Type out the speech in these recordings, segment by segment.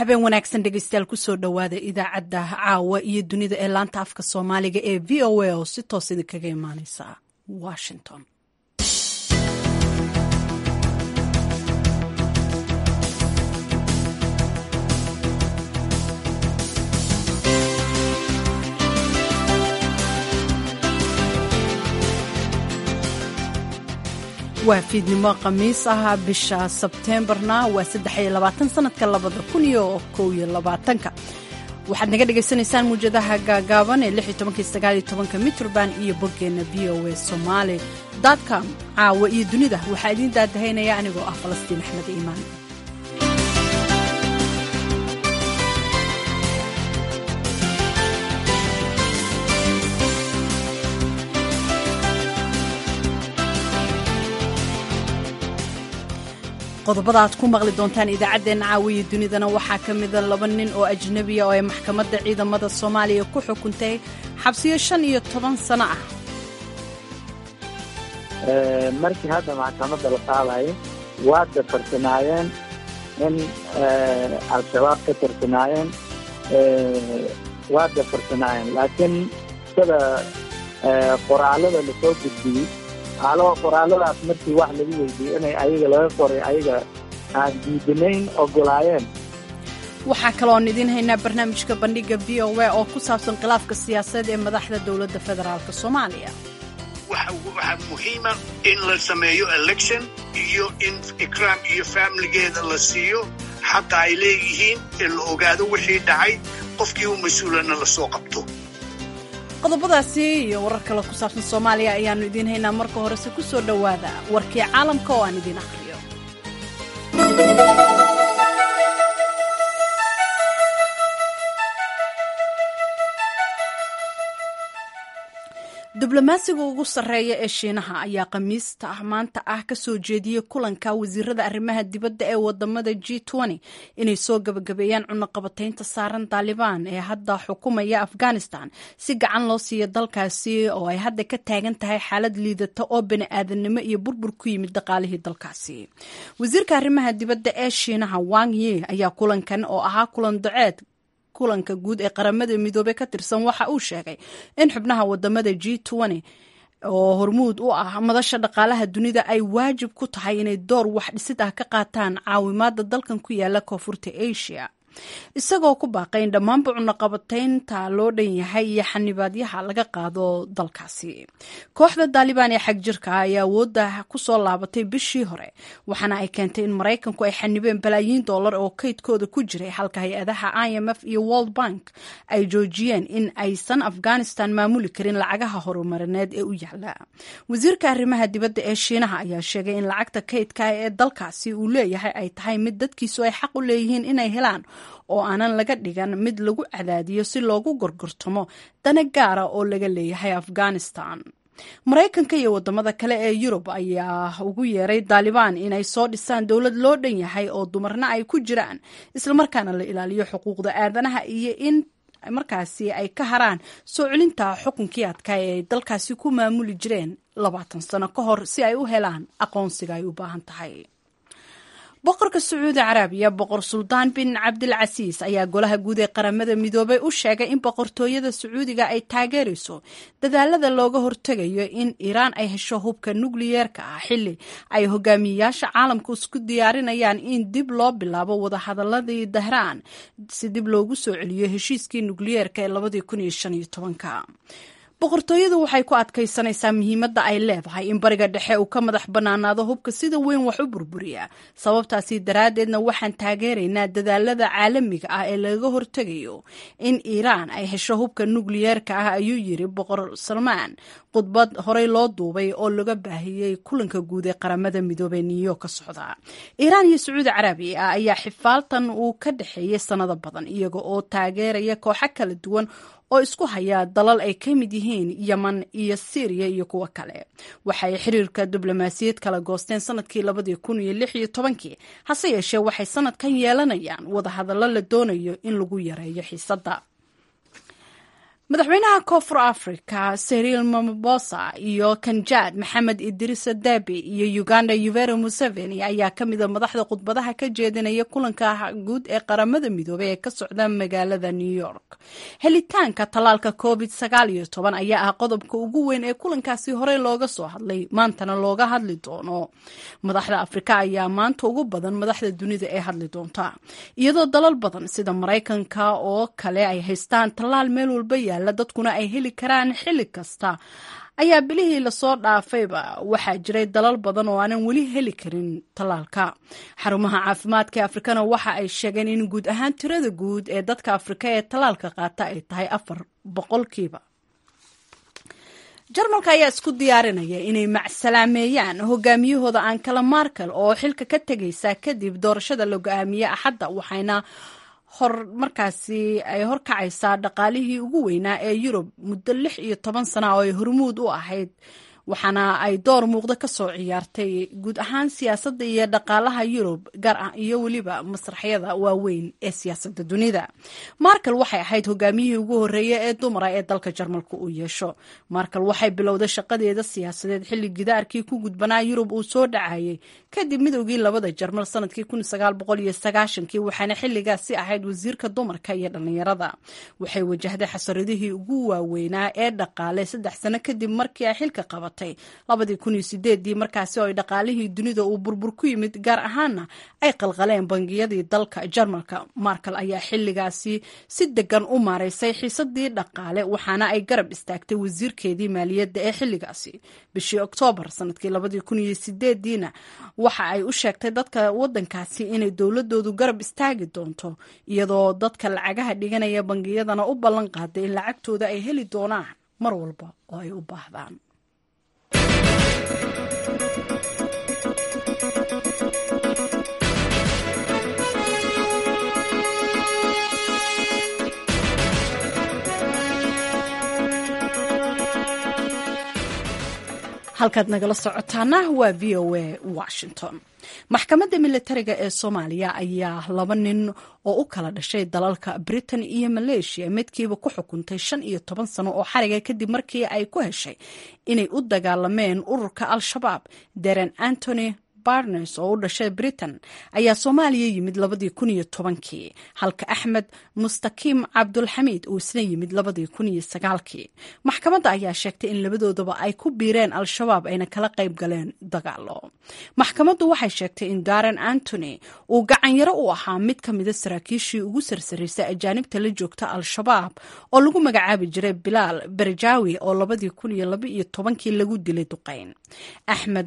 habeen wanaagsan dhegeystayaal kusoo dhowaada idaacadda caawa iyo dunida ee laanta afka soomaaliga ee v o a oo si toos idinkaga imaaneysa washington. waa fiidnimo khamiis ah bisha sebteembarna waa 23 sanadka 2021 waxaad naga dhagaysanaysaan muujadaha gaagaaban ee 16-19 mitrban iyo boggeena v o a somali.com caawa iyo dunida waxaa idiin daadahaynaya anigoo ah falastiin axmed iimaan. qodobada aad ku maqli doontaan idaacaddeenna caawiya dunidana waxaa ka mida 2 nin oo ajnabiya oo ay maxkamadda ciidamada soomaaliya ku xukuntay xabsiyo 15 sano ah. markii hadda maxkamadda la qaadayo waa dafarsanaayeen in al-shabaab ka tarsanaayeen waa dafarsanaayeen laakiin sida qoraalada lasoo gudbiyey qoraaladaas markii wax lagu weydiiyey inay ayaga laga qoray ayaga aan diidanayn ogolaayeen. waxaa kaloon idiin haynaa barnaamijka bandhiga v o a oo ku saabsan khilaafka siyaasadeed ee madaxda dowladda federaalk soomaaliya. waxaa muhiima in la sameeyo election iyo in ikraam iyo faamiligeeda la siiyo xaqa ay leeyihiin in la ogaado wixii dhacay qofkii u mas-uulana la soo qabto. qodobadaasi iyo warar kale ku saabsan soomaaliya ayaannu idiin haynaa. marka horese ku soo dhowaada warkii caalamka oo aan idiin akhriyo. diblomaasiga ugu sarreeya ee shiinaha ayaa khamiista maanta ah ka soo jeediyey kulanka wasiirada arrimaha dibadda ee wadamada G20 inay soo gabagabeeyaan cunaqabataynta saaran Taliban ee hadda xukumaya Afghanistan si gacan loo siiyo dalkaasi oo ay hadda ka taagan tahay xaalad liidata oo bini'aadanimo iyo burbur ku yimid dhaqaalihii dalkaasi. wasiirka arrimaha dibadda ee shiinaha Wang Yi ayaa kulankan oo ahaa kulan duceed kulanka guud ee qaramada midoobay ka tirsan waxa uu sheegay in xubnaha wadamada G20 oo hormuud u ah madasha dhaqaalaha dunida ay waajib ku tahay inay door wax dhisid ah ka qaataan caawimaada dalkan ku yaala koonfurta Asia. isagoo ku baaqay in dhammaanba cunaqabataynta loo dhan yahay iyo xanibaadyaha laga qaado dalkaasi. kooxda Taliban ee xagjirka ayaa awoodda ku soo laabatay bishii hore waxaana ay keentay in Maraykanku ay xanibeen balaayiin dollar oo kaydkooda ku jiray halka hay-adaha IMF iyo World Bank ay joojiyeen in aysan Afghanistan maamuli karin lacagaha horumarineed ee u yaala. wasiirka arrimaha dibadda ee Shiinaha ayaa sheegay in lacagta kaydka ee dalkaasi uu leeyahay ay tahay mid dadkiisu ay xaq u leeyihiin inay helaan oo aanan laga dhigan mid lagu cadaadiyo si loogu gorgortamo dana gaara oo laga leeyahay Afghanistan. Maraykanka iyo wadamada kale ee Yurub ayaa ugu yeeray Taliban inay soo dhisaan dowlad loo dhan yahay oo dumarna ay ku jiraan isla markaana la ilaaliyo xuquuqda aadanaha iyo in markaasi ay ka haraan soo celinta xukunkii adkaa ee ay dalkaasi ku maamuli jireen 20 sano ka hor si ay u helaan aqoonsiga ay u baahan tahay. boqorka Sacuudi Carabiya boqor Suldaan bin Cabdilcasiis ayaa golaha guud ee qaramada midoobay u sheegay in boqortooyada Sacuudiga ay taageerayso dadaalada looga hortagayo in Iiraan ay hesho hubka nukliyeerka ah xilli ay hogaamiyayaasha caalamku isku diyaarinayaan in dib loo bilaabo wadahadaladii Dahraan si dib loogu soo celiyo heshiiskii nukliyeerka ee 2015. boqortooyadu waxay ku adkaysanaysaa muhiimadda ay leedahay in bariga dhexe uu ka madax bannaanaado hubka sida weyn wax u burburiya. sababtaasi daraaddeedna waxaan taageeraynaa dadaalada caalamiga ah ee laga hortegayo in Iiraan ay hesho hubka nukliyeerka ah, ayuu yiri boqor Salmaan khudbad horey loo duubay oo laga baahiyey kulanka guud ee qaramada midoobay New York ka socda. Iiraan iyo Sacuudi Carabiya ayaa xifaaltan uu ka dhaxeeyay sanado badan iyaga oo taageeraya kooxo kala duwan oo isku haya dalal ay ka mid yihiin Yemen iyo Syria iyo kuwa kale. waxay xiriirka diblomaasiyad kala goosteen sanadkii 2016 hase yeeshee waxay sanadkan yeelanayaan wadahadallo la doonayo in lagu yareeyo xiisadda. madaxweynaha koonfur africa Cyril Ramaphosa iyo kanjaad maxamed idrisa dabi iyo Uganda Yoweri Museveni ayaa ka mid ah madaxda khudbadaha ka jeedinaya kulanka guud ee qaramada midoobay ee ka socda magaalada New York. helitaanka talaalka COVID-19 ayaa ah qodobka ugu weyn ee kulankaasi hore looga soo hadlay, maantana looga hadli doono. madaxda Afrika ayaa maanta ugu badan madaxda dunida ee hadli doonta, iyadoo dalal badan sida Mareykanka oo kale ay haystaan talaal meel walba yaala, dadkuna ay heli karaan xilli kasta. ayaa bilihii lasoo dhaafayba waxaa jiray dalal badan oo aanan weli heli karin talaalka. xarumaha caafimaadka ee Afrikana waxa ay sheegeen in guud ahaan tirada guud ee dadka Afrika ee talaalka qaata ay tahay 4%. Jarmalka ayaa isku diyaarinaya inay macsalaameeyaan hogaamiyahooda Angela Merkel oo xilka ka tegaysa kadib doorashada la go'aamiyay Axadda, waxayna markaasi ay horkacaysaa dhaqaalihii ugu weynaa ee Yurub muddo 16 sano oo ay hormuud u ahayd, waxaana ay door muuqda ka soo ciyaartay guud ahaan siyaasadda iyo dhaqaalaha Yurub, gaar ah iyo weliba masraxyada waaweyn ee siyaasadda dunida. Merkel waxay ahayd hogaamiyihii ugu horeeyay ee dumar ee dalka Jarmalka uu yeesho. Merkel waxay bilowday shaqadeeda siyaasadeed xilli gidaarkii ku gudbanaa Yurub uu soo dhacayay kadib midowgii labada Jarmal sanadkii 1990, waxaana xilligaasi ahayd wasiirka dumarka iyo dhalinyarada. waxay wajahday xasaradihii ugu waaweynaa ee dhaqaale 3 sano kadib markii ay xilka qabatay 2008 markaasi oo ay dhaqaalihii dunida uu burbur ku yimid, gaar ahaana ay qalqaleen bangiyadii dalka Jarmalka. Merkel ayaa xilligaasi si degan u maareysay xiisadii dhaqaale, waxaana ay garab istaagtay wasiirkeedii maaliyadda ee xilligaasi. bishii Oktoobar sanadkii 2008 waxa ay u sheegtay dadka wadankaasi inay dowladoodu garab istaagi doonto, iyadoo dadka lacagaha dhiganaya bangiyadana u ballan qaaday in lacagtooda ay heli doonaan mar walba oo ay u baahdaan. halkaad nagala socotaana waa VOA Washington. maxkamadda militariga ee Soomaaliya ayaa 2 nin oo u kala dhashay dalalka Britain iyo Malaysia midkiiba ku xukuntay 15 sano oo xariga kadib markii ay ku heshay inay u dagaalameen ururka Al-Shabaab. Darren Anthony Barnes oo u dhashay Britain ayaa Soomaaliya yimid 2010, halka Axmed Mustaqiim Cabdulxamiid uu isna yimid 2009. maxkamadda ayaa sheegtay in labadoodaba ay ku biireen Al-Shabaab ayna kala qayb galeen dagaalo. maxkamaddu waxay sheegtay in Darren Anthony uu gacan yaro u ahaa mid ka mid ah saraakiishii ugu sarsareysay ajaanibta la joogta Al-Shabaab oo lagu magacaabi jiray Bilaal Barjaawi oo 2012 lagu dilay duqeyn. Axmed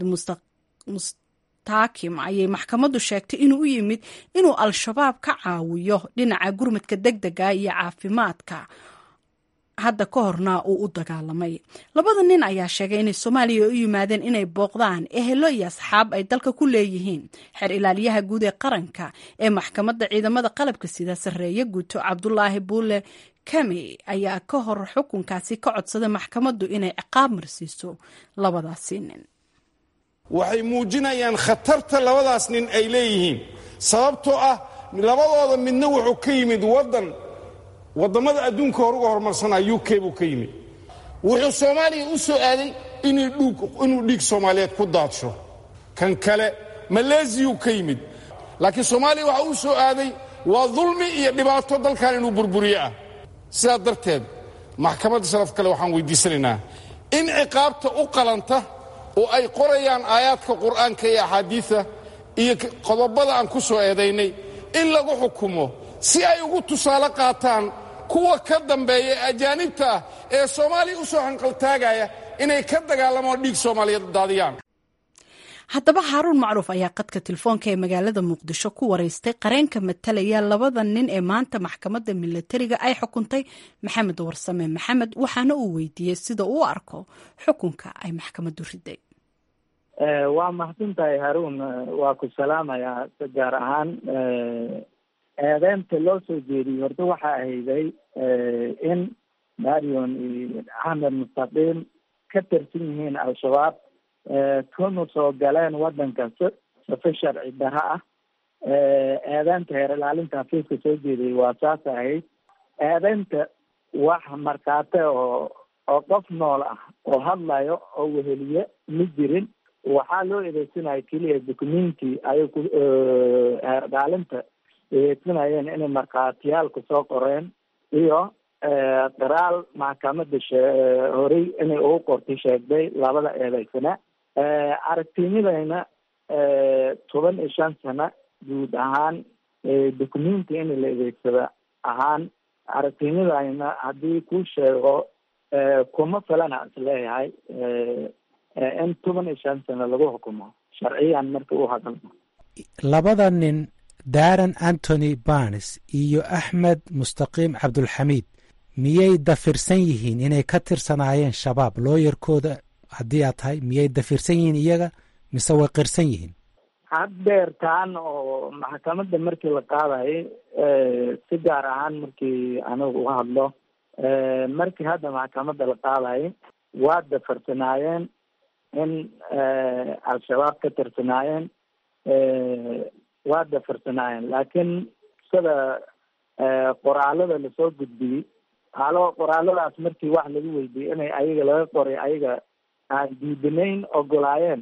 Mustaqiim ayay maxkamaddu sheegtay inuu u yimid inuu Al-Shabaab ka caawiyo dhinaca gurmadka degdega iyo caafimaadka, hadda ka horna uu u dagaalamay. 2 nin ayaa sheegay inay Soomaaliya u yimaadeen inay booqdaan ehelo iyo asxaab ay dalka ku leeyihiin. xeer ilaaliyaha guud ee qaranka ee maxkamadda ciidamada qalabka sida sareeya guuto Cabdulaahi Buule Kami ayaa ka hor xukunkaasi ka codsaday maxkamaddu inay ciqaab marsiiso 2daasi nin. waxay muujinayaan khatarta 2daas nin ay leeyihiin, sababtoo ah labadooda midna wuxuu ka yimid waddamada adduunka horuga horumarsanaa UK buu ka yimid. wuxuu Soomaaliya u soo aaday inuu dhiig Soomaaliyeed ku daadsho. kan kale Malaysia ka yimid, laakiin Soomaaliya waxa uu soo aaday waa dulmi iyo dhibaato dalkan inuu burburiyo ah. sidaa darteed maxkamadda sharaf kale waxaan weydiisanaynaa in ciqaabta u qalanta oo ay qorayaan aayaadka qur'aanka iyo axaadiisa iyo qodobada aan ku soo eedaynay in lagu xukumo, si ay ugu tusaale qaataan kuwa ka dambeeya ajaanibta ah ee Soomaaliya u soo hanqaltaagaya inay ka dagaalamaan dhiig Soomaaliyeed daadiyaan. haddaba Haaruun Macruuf ayaa qadka telefoonka ee magaalada Muqdisho ku wareystay qareenka matalaya 2 nin ee maanta maxkamadda militariga ay xukuntay, Maxamed Warsame Maxamed, waxaana uu weydiiyey sida uu arko xukunka ay maxkamaddu riday. waa mahadsantahay Haaruun, waa ku salaamayaa gaar ahaan eedeynta loo soo jeediyey. horta waxa ahayday in Marion iyo Axmed Mustaqiim ka tirsan yihiin Al-Shabaab, kuna soo galeen wadanka safa sharci darro ah. eedeynta heer ilaalinta xafiiska soo jeediyey waa saas ahayd. eedeynta wax markaate oo qof nool ah oo hadlayo oo weheliye ma jirin. waxaa loo eedeysanaya keliya documenti ayay ku dhaalinta eedeysanayeen inay markhaatiyaalku soo qoreen iyo qiraal maxkamada horey inay ugu qortay sheegday labada eedeysana. aragtinidayna 15 sano guud ahaan documenti in la eedeysada ahaan aragtinidayna haddii ku sheego kuma filana isleeyahay in 15 sano lagu xukumo sharciyan marka uu hadalmo. labada nin Darren Anthony Barnes iyo Axmed Mustaqiim Cabdulxamiid miyay dafirsan yihiin inay ka tirsanaayeen shabaab? looyarkooda haddii aad tahay miyay dafirsan yihiin iyaga mise way qirsan yihiin? haddeertaan oo maxkamadda markii la qaadayay si gaar ahaan markii anigu uga hadlo markii hadda maxkamadda la qaadayay waa dafirsanaayeen in al-shabaab ka tirsanaayeen waa dafirsanaayeen. laakiin sida qoraalada lasoo gudbiyey qoraaladaas markii wax lagu weydiiyey inay ayaga laga qoray ayaga aan diidanayn ogolaayeen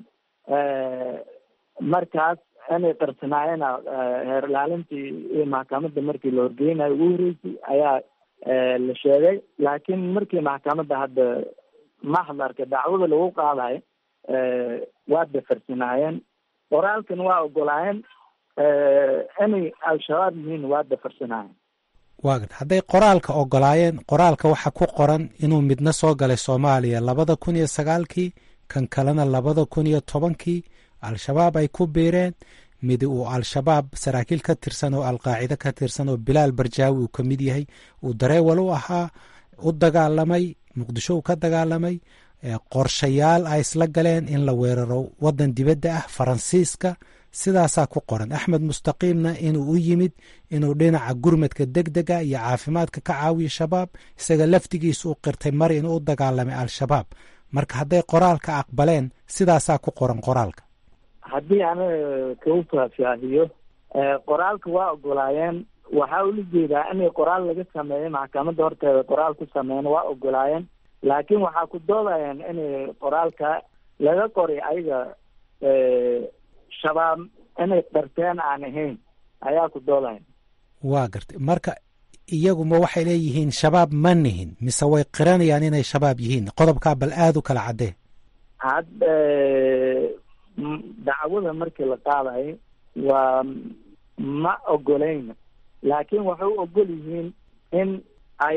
markaas inay tirsanaayeen heer ilaalintii iyo maxkamadda markii la horgeynayo ugu horeysay ayaa la sheegay. laakiin markii maxkamadda hadda maxdarka dacwada lagu qaadayo waa dafirsanaayeen. qoraalkan waa ogolaayeen inay al-shabaab yihiin waa dafirsanaayeen. waa gad hadday qoraalka ogolaayeen, qoraalka waxaa ku qoran inuu midna soo galay Soomaaliya 2009 kan kalena 2010 al-shabaab ay ku biireen. mid uu al-shabaab saraakiil ka tirsan oo al-qaacida ka tirsan oo Bilaal Barjaawi uu ka mid yahay, uu dareewal u ahaa, u dagaalamay Muqdisho, uu ka dagaalamay. qorshayaal ay isla galeen in la weeraro wadan dibadda ah, Faransiiska. sidaasaa ku qoran. Axmed Mustaqiimna inuu u yimid inuu dhinaca gurmadka degdega iyo caafimaadka ka caawiyo shabaab, isaga laftigiisa u qirtay mar inuu u dagaalamay al-shabaab. marka hadday qoraalka aqbaleen sidaasaa ku qoran qoraalka. haddii ana kau faahfaahiyo qoraalka waa ogolaayeen. waxaa ula jeedaa inay qoraal laga sameeyo maxkamadda horteeda qoraal ku sameeyeen waa ogolaayeen. laakiin waxaa ku doodayeen inay qoraalka laga qoray ayaga shabaab inay qirteen aan ahayn ayaa ku doodayeen. waa gartay. marka iyaguma waxay leeyihiin shabaab ma nihin mise way qiranayaan inay shabaab yihiin? qodobkaa bal aada u kala caddee. hadda dacwada markii la qaadayo waa ma ogoleyn, laakiin waxay u ogol yihiin in ay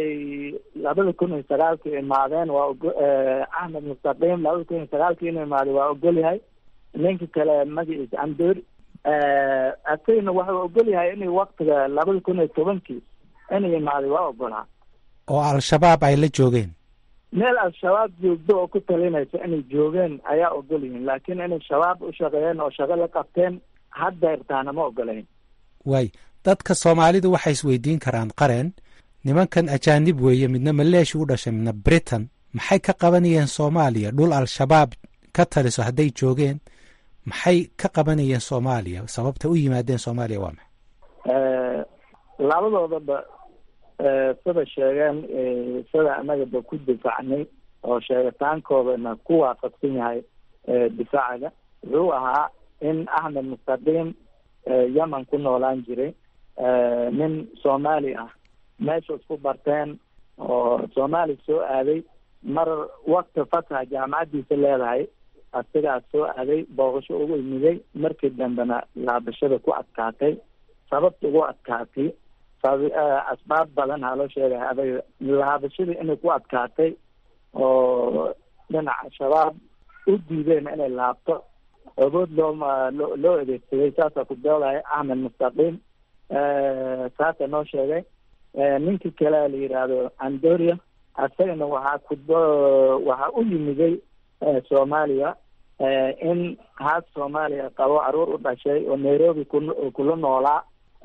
2009 imaadeen. waa Axmed Mustaqiim 2009 inuu imaaday waa ogol yahay. ninka kale magaciisa Andoori asagana waxuu ogol yahay inay waktiga 2010 inay imaaday waa ogolaa. oo al-shabaab ay la joogeen? meel al-shabaab joogdo oo ku talinaysa inay joogeen ayaa ogol yihiin, laakiin inay shabaab u shaqeeyeen oo shaqo la qabteen hadda irtaana ma ogolayn. waay, dadka Soomaalidu waxay isweydiin karaan qareen, nimankan ajaanib weeye, midna Maleeshiya u dhashay midna Britain, maxay ka qabanayeen Soomaaliya? dhul al-shabaab ka taliso hadday joogeen maxay ka qabanayeen Soomaaliya? sababta u yimaadeen Soomaaliya waa maxay? labadoodaba sida sheegeen sida anagaba ku difaacnay oo sheegitaankoodana ku waafaqsan yahay difaacaga. wuxuu ahaa in Axmed Mustaqiim Yemen ku noolaan jiray, nin Soomaali ah, meesha isku barteen oo Soomaali soo aaday. mar wakti fasaha jaamacadiisa leedahay asigaas soo aaday, booqasho ugu imiday. markii dambena laabashada ku adkaatay. sababta ugu adkaatay asbaab badan haa loo sheegay. aday laabashadii inay ku adkaatay oo dhinaca shabaab u diideen inay laabto, awood loo adeegsaday. saasaa ku doodaya Axmed Mustaqiim, saasa noo sheegay. ninkii kale la yidhaahdo Andoria asagana waxaa u yimiday Soomaaliya in haas Soomaaliya qabo caruur u dhashay oo Nairobi kula noolaa.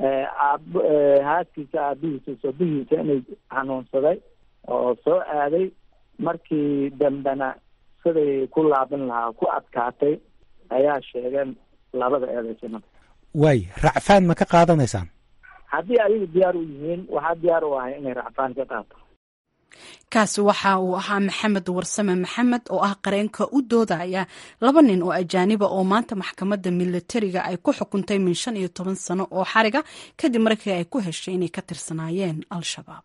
haaskiisa aabihiisa sobihiisa inay xanuunsaday oo soo aaday. markii dambena siday ku laaban lahaa ku adkaatay ayaa sheegeen labada eedeysano. waay, racfaan ma ka qaadanaysaan? haddii ayagu diyaar u yihiin waxaa diyaar u ahay inay racfaan ka qaato. kaasi waxa uu ahaa maxamed warsame maxamed oo ah qareenka u doodaya 2 nin oo ajaaniba oo maanta maxkamadda militariga ay ku xukuntay min 15 sano oo xariga kadib markii ay ku heshay inay ka tirsanaayeen al-shabaab.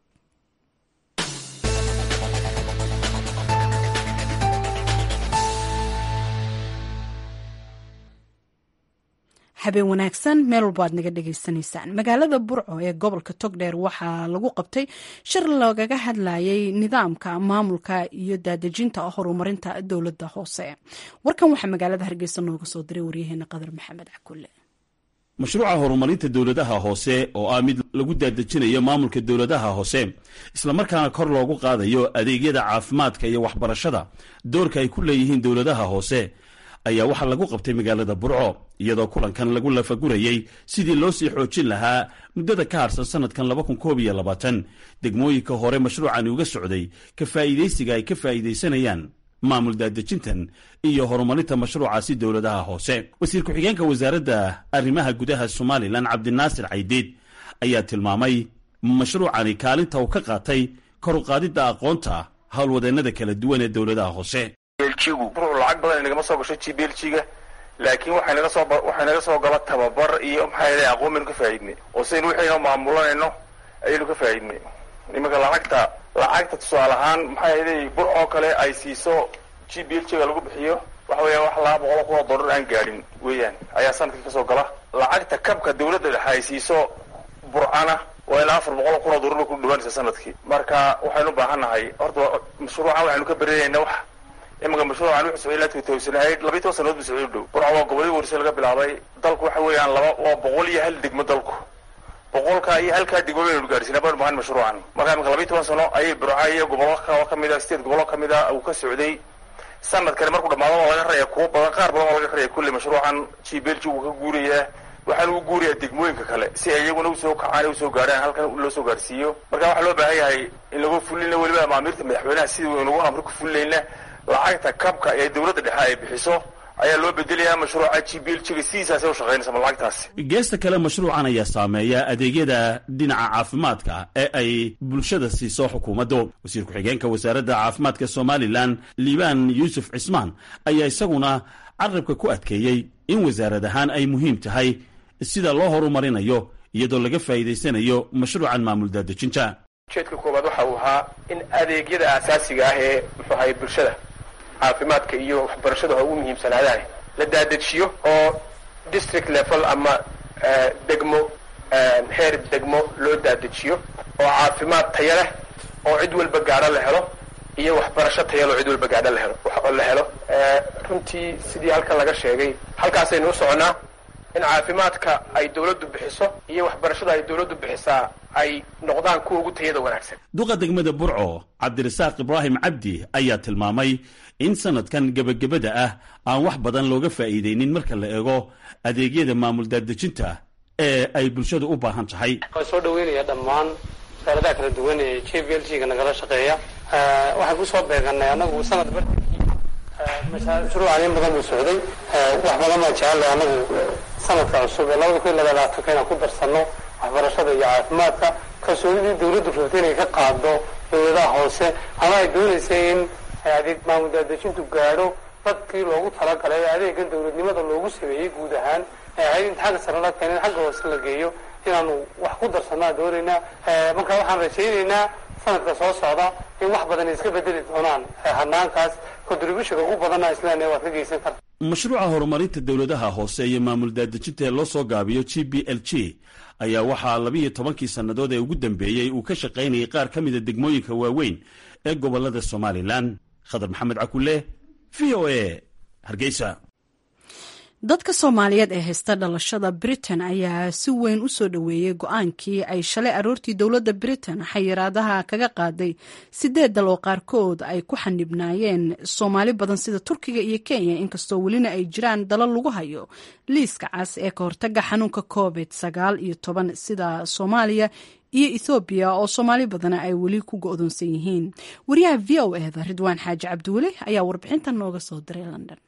habeen wanaagsan meel walba aad naga dhegaysanaysaan. magaalada burco ee gobolka togdheer waxaa lagu qabtay shir loogaga hadlayay nidaamka maamulka iyo daadejinta horumarinta dowladda hoose. warkan waxaa magaalada hargeysa nooga soo diray waryaheena qadar maxamed cakulle. mashruuca horumarinta dowladaha hoose oo ah mid lagu daadejinayo maamulka dowladaha hoose islamarkaana kor loogu qaadayo adeegyada caafimaadka iyo waxbarashada doorka ay ku leeyihiin dowladaha hoose ayaa waxaa lagu qabtay magaalada burco iyadoo kulankan lagu lafagurayey sidii loo sii xoojin lahaa muddada ka harsan sanadkan 2021 degmooyinka hore mashruucani uga socday ka faa'iidaysiga ay ka faa'iidaysanayaan maamul daadejintan iyo horumarinta mashruucaasi dowladaha hoose. wasiir ku-xigeenka wasaaradda arrimaha gudaha Somaliland Cabdinaasir Caydiid ayaa tilmaamay mashruucani kaalinta uu ka qaatay kor u qaadidda aqoonta howlwadeennada kala duwan ee dowladaha hoose. lacag badan inagama soo gasho GBLG-ga laakiin waxay naga soo gala tababar iyo maxay aqoon ka faa'iidnay oo sidoo wixii maamulanayno aynu ka faa'iidnay. nimanka lacagta tusaale ahaan maxay burco kale ay siiso GBLG-ga lagu bixiyo waxa weeyaan wax $200 aan gaadhin weeyaan ayaa sanadkii ka soo gala. lacagta kabka dawladda dhexe ay siiso burcana waa ilaa $400 ku dhawaanaysa sanadkii. marka waxaynu u baahanahay horta mashruuca waxaynu ka bareeynaa wax imaga mashruucan wuxuu soo ilaa 2008 sanadood buu soo dhow. burco waa gobolada warshad laga bilaabay dalku waxa weeyaan 201 degmo dalku 100 iyo halka degmo weyn gaarsiinay baan baahan mashruucan. marka 12 sano ayay burco iyo gobolka ka mid ah state gobolka ka mid ah uu ka socday. sanadkan markuu dhamaado laga reeyay kuwa badan qaar badan laga reeyay kulli mashruucan GBLG uu ka guuriyay waxaan uu guuriyay degmooyinka kale si ay iyaguna u soo kacaan u soo gaaraan halkan loo soo gaarsiiyo. marka waxa loo baahan yahay in lagu fulino waliba maamirta madaxweynaha sidii uu nagu amro ku fulinayna lacagta kabka ee dawladda dhexe ay bixiso ayaa loo bedelayaa mashruuca GBLG-ga sidaas ay u shaqeynaysaa lacagtaas. geesta kale mashruucan ayaa saameeya adeegyada dhinaca caafimaadka ee ay bulshada siiso xukuumaddu. wasiir ku-xigeenka wasaaradda caafimaadka Somaliland Liibaan Yuusuf Cismaan ayaa isaguna carabka ku adkeeyey in wasaarad ahaan ay muhiim tahay sida loo horumarinayo iyadoo laga faa'iidaysanayo mashruucan maamul daadejinta. ujeedka koowaad waxa uu ahaa in adeegyada aasaasiga ah ee muxuu bulshada caafimaadka iyo waxbarashada ugu muhiimsanaadaan la daadajiyo oo district level ama degmo heer degmo loo daadajiyo oo caafimaad tayo leh oo cid walba gaadho la helo iyo waxbarasho tayo leh oo cid walba gaadho la helo runtii sidii halkan laga sheegay halkaasaynu u soconaa in caafimaadka ay dawladdu bixiso iyo waxbarashada ay dawladdu bixisaa ay noqdaan kuwa ugu tayada wanaagsan. duqa degmada burco Cabdirasaaq Ibraahim Cabdi ayaa tilmaamay in sanadkan gabagabada ah aan wax badan looga faa'iideynin marka la eego adeegyada maamul daadejinta ee ay bulshadu u baahan tahay. waxaan soo dhaweynaya dhammaan wasaaradaha kala duwan ee GBLG-ga nagala shaqeeya. waxaan ku soo beeganay anagu sanad barkii mashruucan badan uu socday wax badan ma jecel anagu sanadka cusub ee 2022 ku darsano waxbarashada iyo caafimaadka kalsoonidii dawladdu rabtay inay ka qaado dowladaha hoose ama ay doonaysay in adeeg maamul daadejintu gaadho dadkii loogu talagalay adeegan dawladnimada loogu sameeyey guud ahaan ay inta xagga sare la keenay xagga hoose la geeyo inaanu wax ku darsanaa doonaynaa. marka waxaan rajaynaynaa sanadka soo socda in wax badan iska bedeli doonaan hanaankaas contribution ugu badanna islaamay waad ka geysan kartaa. mashruuca horumarinta dowladaha hoose iyo maamul daadejinta ee loo soo gaabiyo GBLG ayaa waxaa 12 sannadood ee ugu dambeeyey uu ka shaqaynayay qaar ka mida degmooyinka waaweyn ee gobolada Somaliland. Khadar Maxamed Cakulle VOA Hargeysa. dadka Soomaaliyeed ee haysta dhalashada Britain ayaa si weyn u soo dhaweeyay go'aankii ay shalay aroortii dowladda Britain xayiraadaha kaga qaaday 8 dal oo qaarkood ay ku xanibnaayeen Soomaali badan sida Turkiga iyo Kenya inkastoo welina ay jiraan dalal lagu hayo liiska cas ee ka hortagga xanuunka COVID-19 sida Soomaaliya iyo Ethiopia oo Soomaali badan ay weli ku go'doonsan yihiin. wariyaha VOA-da Ridwaan Xaaji Cabdiweli ayaa warbixintan nooga soo diray London.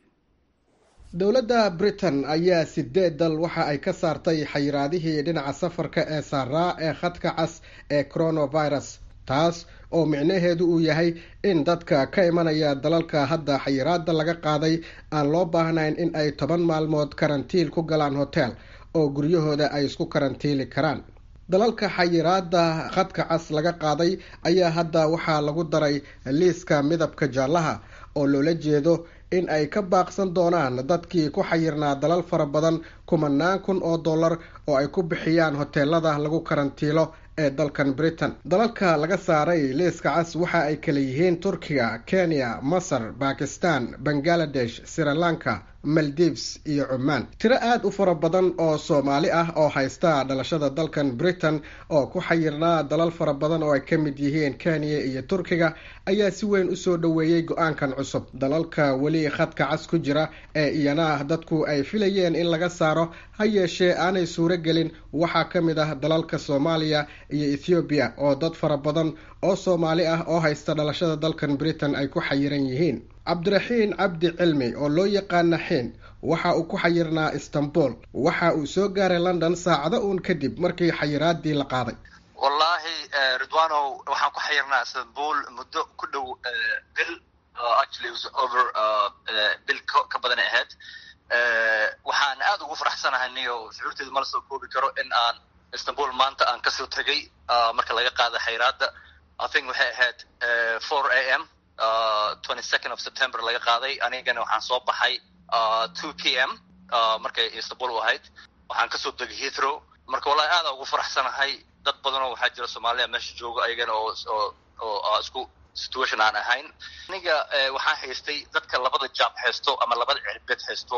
dowladda Britain ayaa 8 dal waxa ay ka saartay xayiraadihii dhinaca safarka ee saaraa ee khadka cas ee coronavirus taas oo micnaheedu uu yahay in dadka ka imanaya dalalka hadda xayiraada laga qaaday aan loo baahnayn in ay 10 maalmood karantiil ku galaan hotel oo guryahooda ay isku karantiili karaan. dalalka xayiraada khadka cas laga qaaday ayaa hadda waxaa lagu daray liiska midabka jaalaha oo loola jeedo in ay ka baaqsan doonaan dadkii ku xayirnaa dalal fara badan kumanaan kun oo dollar oo ay ku bixiyaan hoteelada lagu karantiilo ee dalkan Britain. dalalka laga saaray liiska cas waxa ay kala yihiin Turkiga, Kenya, Masar, Pakistan, Bangladesh, Sri Lanka, Maldives iyo Oman. tiro aad u fara badan oo Soomaali ah oo haysta dhalashada dalkan Britain oo ku xayirnaa dalal fara badan oo ay ka mid yihiin Kenya iyo Turkiga ayaa si weyn u soo dhaweeyay go'aankan cusub. dalalka weli khadka cas ku jira ee iyana dadku ay filayeen in laga saaro ha yeeshee aanay suuro gelin waxaa ka mid ah dalalka Soomaaliya iyo Ethiopia oo dad fara badan oo Soomaali ah oo haysta dhalashada dalkan Britain ay ku xayiran yihiin. Cabdiraxiin Cabdi Cilmi oo loo yaqaan Xiin waxa uu ku xayirnaa Istanbul waxa uu soo gaaray London saacado uun kadib markii xayiraadii la qaaday. wallahi Ridwano waxaan ku xayirnaa Istanbul muddo ku dhow bil actually was over bil ka badan ahayd. waxaan aad ugu faraxsanahay niyo shucuurteedu ma la soo koobi karo in aan Istanbul maanta aan ka soo tagay marka laga qaaday xayiraada. I think waxay ahayd 4 AM 22nd of September laga qaaday. anigana waxaan soo baxay 2 PM markay Istanbul u ahayd. waxaan ka soo degay Heathrow. marka wallahi aad ugu faraxsanahay. dad badan oo waxaa jira Soomaaliya meesha jooga ayagana oo isku situation aan ahayn. aniga waxaan haystay dadka labada job haysto ama labada cirbad haysto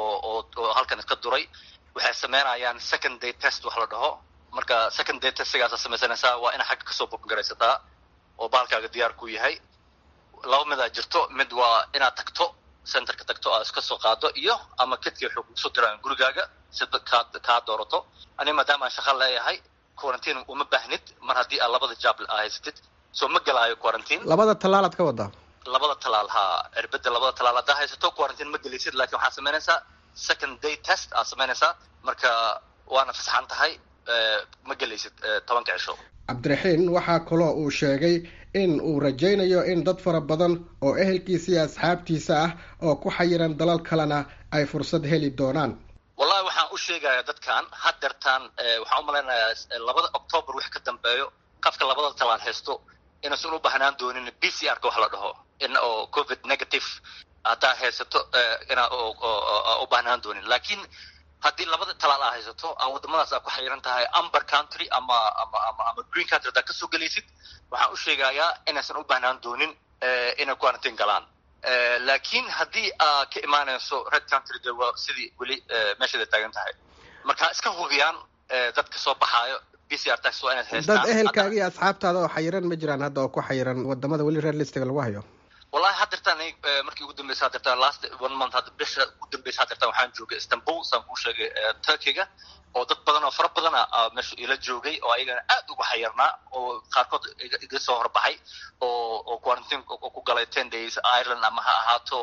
oo halkan iska duray waxay sameynayaan second day test wax la dhaho. marka second day testigaas samaysanaysaa waa in xag ka soo booqgaraysataa oo baalkaaga diyaar ku yahay. laba mid aa jirto. mid waa inaad tagto centerka tagto aad iska soo qaado iyo ama kidkii wuxuu kugu soo diraan gurigaaga si kaa doorato. aniga maadaama aan shaqo leeyahay quarantine uma baahnid mar haddii aad labada job haysatid soo ma gelaayo quarantine. labada talaalaad ka wadaa? labada talaal haa cirbada labada talaal haddaa haysato quarantine ma gelaysid laakiin waxaad samaynaysaa second day test aad samaynaysaa. marka waana fasaxan tahay ma gelaysid 10 cisho. Cabdiraxiin waxaa kaloo uu sheegay in uu rajaynayo in dad fara badan oo ehelkiisa iyo asxaabtiisa ah oo ku xayiran dalal kalena ay fursad heli doonaan. wallahi waxaan u sheegayaa dadkan haddeertaan waxaan u malaynayaa 2 October wax ka dambeeyo qofka labada talaal haysto inaysan u baahnaan doonin PCR wax la dhaho in oo COVID negative haddaa haysato inaa u baahnaan doonin. laakiin haddii labada talaal aa haysato aan wadamadaas aa ku xayiran tahay amber country ama green country haddaa kasoo gelaysid waxaan u sheegayaa inaysan u baahnaan doonin inay quarantine galaan. laakiin haddii aa ka imaanayso red country de waa sidii weli meeshaday taagan tahay. marka iska hubiyaan dadka soo baxaayo PCR test waa inaad haystaan. dad ehelkaaga iyo asxaabtaada oo xayiran ma jiraan hadda oo ku xayiran wadamada weli red listiga lagu hayo? wallahi haddeertaan markii ugu dambeysay haddeertaan last 1 month hadda bisha ugu dambeysay haddeertaan waxaan joogay Istanbul saan kuu sheegay Turkiga oo dad badan oo fara badan meesha ila joogay oo ayagana aad ugu xayirnaa oo qaarkood iga soo horbaxay oo quarantine ku galay 10 days Ireland ama ha ahaato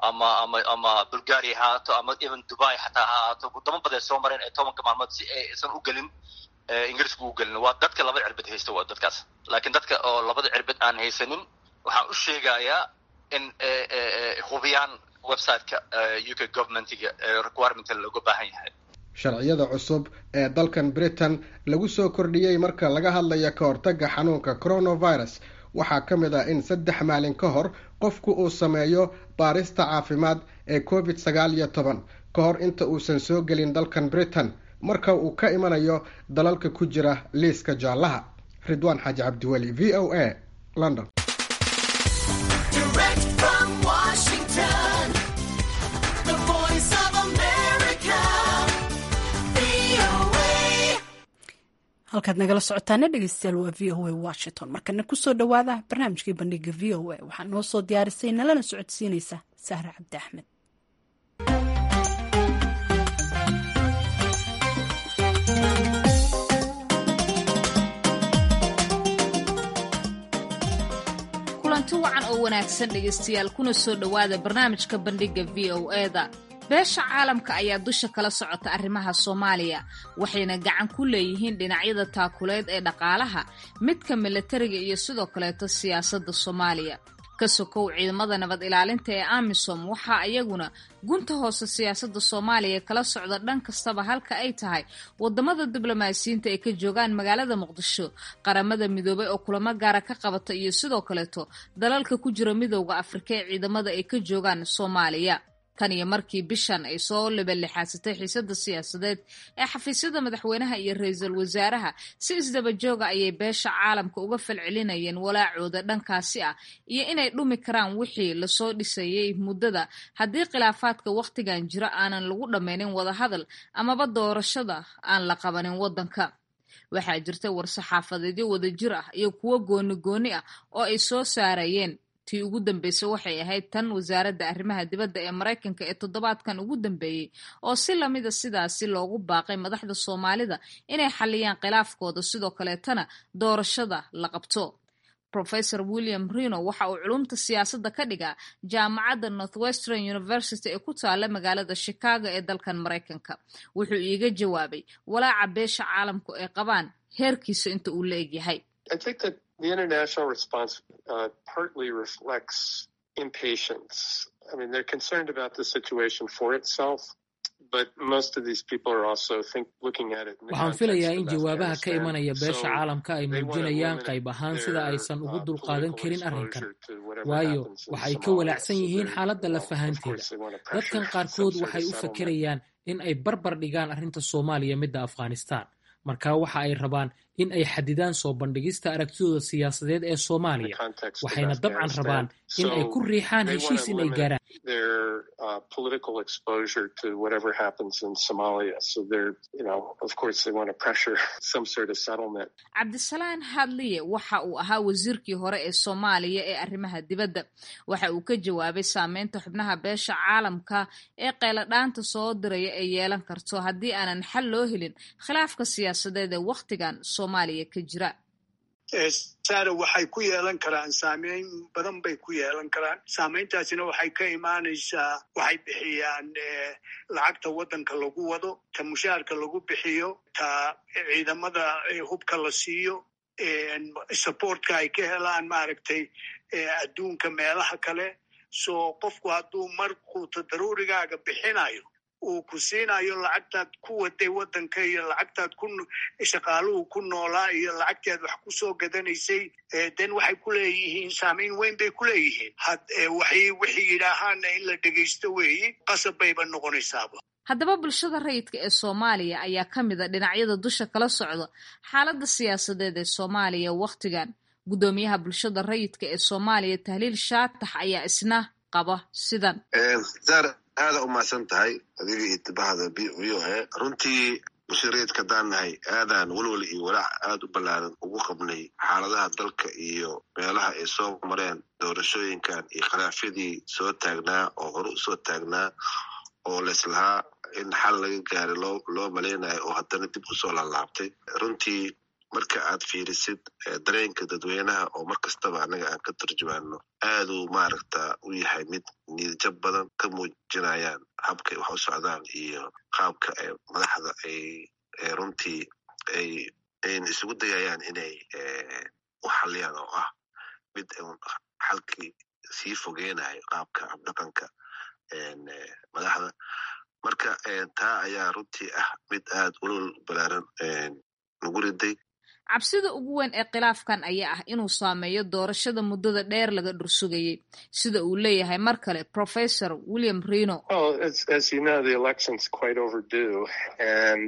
ama Bulgaria ha ahaato ama even Dubai xataa ha ahaato wadamo badan soo mareen ee 10 maalmood si aysan u gelin Ingiriisku u gelin. waa dadka labada cirbad haysta waa dadkaas. laakiin dadka oo labada cirbad aan haysanin waxaan u sheegayaa in hubiyaan website-ka UK government-iga requirement looga baahan yahay. sharciyada cusub ee dalkan Britain lagu soo kordhiyay marka laga hadlayo ka hortagga xanuunka coronavirus waxaa ka mid ah in 3 maalin ka hor qofku uu sameeyo baarista caafimaad ee COVID-19 ka hor inta uusan soo gelin dalkan Britain marka uu ka imanayo dalalka ku jira liiska jaalaha. Ridwaan Xaaji Cabdiweli, VOA, London. halkaad nagala socotaana dhegeystayaal waa VOA Washington. markana kusoo dhawaada barnaamijkii bandhiga VOA waxaa noo soo diyaarisay nalana socodsiinaysa Sahra Cabdi Axmed. kulanti wacan oo wanaagsan dhegeystayaal kuna soo dhawaada barnaamijka bandhiga VOA-da. beesha caalamka ayaa dusha kala socota arrimaha Soomaaliya waxayna gacan ku leeyihiin dhinacyada taakuleed ee dhaqaalaha midka militariga iyo sidoo kaleeto siyaasadda Soomaaliya ka sokow ciidamada nabad ilaalinta ee AMISOM waxa ayaguna gunta hoose siyaasadda Soomaaliya kala socda dhan kastaba halka ay tahay wadamada diblomaasiyiinta ee ka joogaan magaalada Muqdisho qaramada midoobay oo kulamo gaar ka qabata iyo sidoo kaleeto dalalka ku jira midowga Afrika ee ciidamada ay ka joogaan Soomaaliya tan iyo markii bishan ay soo lebalixaasatay xiisadda siyaasadeed ee xafiisyada madaxweynaha iyo ra'iisul wasaaraha si isdaba jooga ayay beesha caalamka uga falcelinayeen walaacooda dhankaasi ah iyo inay dhumi karaan wixii la soo dhisayay muddada haddii khilaafaadka waqtigan jira aanan lagu dhameynin wada hadal amaba doorashada aan la qabanin wadanka waxaa jirta war-saxaafadeedyo wadajir ah iyo kuwo gooni ah oo ay soo saarayeen tii ugu dambeysay waxay ahayd tan wasaaradda arrimaha dibadda ee Mareykanka ee toddobaadkan ugu dambeeyay oo si lamida sidaasi loogu baaqay madaxda Soomaalida inay xaliyaan khilaafkooda sidoo kaleetana doorashada la qabto. Professor William Reno waxa uu culumta siyaasadda ka dhigaa jaamacadda Northwestern University ee ku taala magaalada Chicago ee dalkan Mareykanka. Wuxuu iiga jawaabay walaaca beesha caalamku ay qabaan heerkiisa inta uu leeg yahay. The international response partly reflects impatience. I mean, they're concerned about the situation for itself, but most of these people are also looking at it. Waxaan filayaa in jawaabaha ka imanaya beesha caalamka ay muujinayaan qayb ahaan sida aysan ugu dulqaadan karin arrinkan, waayo waxay ka walaacsan yihiin xaaladda la fahanteeda. Dadkan qaarkood waxay u fakerayaan in ay barbar dhigaan arrinta Soomaaliya midda Afghanistan. Marka waxa ay rabaan in ay xadidaan soo bandhigista aragtidooda siyaasadeed ee Soomaaliya waxayna dabcan rabaan in ay ku riixaan heshiis in ay gaaraan political exposure to whatever happens in Somalia, so they're of course they want to pressure some sort of settlement. Cabdisalaan Hadliye waxa uu ahaa wasiirkii hore ee Soomaaliya ee arrimaha dibadda waxa uu ka jawaabay saameynta xubnaha beesha caalamka ee qeyladhaanta soo diraya ay yeelan karto haddii aanan xal loo helin khilaafka siyaasadeed ee waqtigan Soomaaliya ka jira. Saara waxay ku yeelan karaan saameyn badan bay ku yeelan karaan saameyntaasina waxay ka imaanaysaa waxay bixiyaan lacagta wadanka lagu wado ta mushaharka lagu bixiyo ta ciidamada hubka la siiyo supportka ay ka helaan maaragtay adduunka meelaha kale soo qofku hadduu markuu tadaruurigaaga bixinayo uu ku siinayo lacagtaad ku waday wadanka iyo lacagtaad shaqaaluhu ku noolaa iyo lacagteed wax ku soo gadanaysay den waxay ku leeyihiin saameyn weyn bay ku leeyihiin wixii yidhaahaana in la dhegaysto weeyi qasab bayba noqonaysaaba. Haddaba bulshada rayidka ee Soomaaliya ayaa ka mid a dhinacyada dusha kala socda xaaladda siyaasadeed ee Soomaaliya waqtigan. Gudoomiyaha bulshada rayidka ee Soomaaliya Tahliil Shaatax ayaa isna qaba sidan. aada u mahadsan tahay adiga iyo tibahada VOA. runtii bulshareedka daannahay aadaan walwal iyo walaac aada u ballaaran ugu qabnay xaaladaha dalka iyo meelaha ay soo mareen doorashooyinkan iyo khilaafyadii soo taagnaa oo hore usoo taagnaa oo leslahaa in xal laga gaaray loo malaynayo oo haddana dib usoo laalaabtay. runtii marka aad fiirisid dareenka dadweynaha oo mar kastaba annaga aan ka turjumaano aaduu maaragta u yahay mid niyadjab badan ka muujinayaan habkay wax u socdaan iyo qaabka madaxda ay runtii ayna isugu dayayaan inay u xaliyaan oo ah mid xalkii sii fogeynayo qaabka habdhaqanka madaxda. marka taa ayaa runtii ah mid aada ulol balaaran nagu riday. Cabsida ugu weyn ee khilaafkan ayaa ah inuu saameeyo doorashada muddada dheer laga dhursugayay sida uu leeyahay mar kale Professor William Reno. As you know, the election's quite overdue and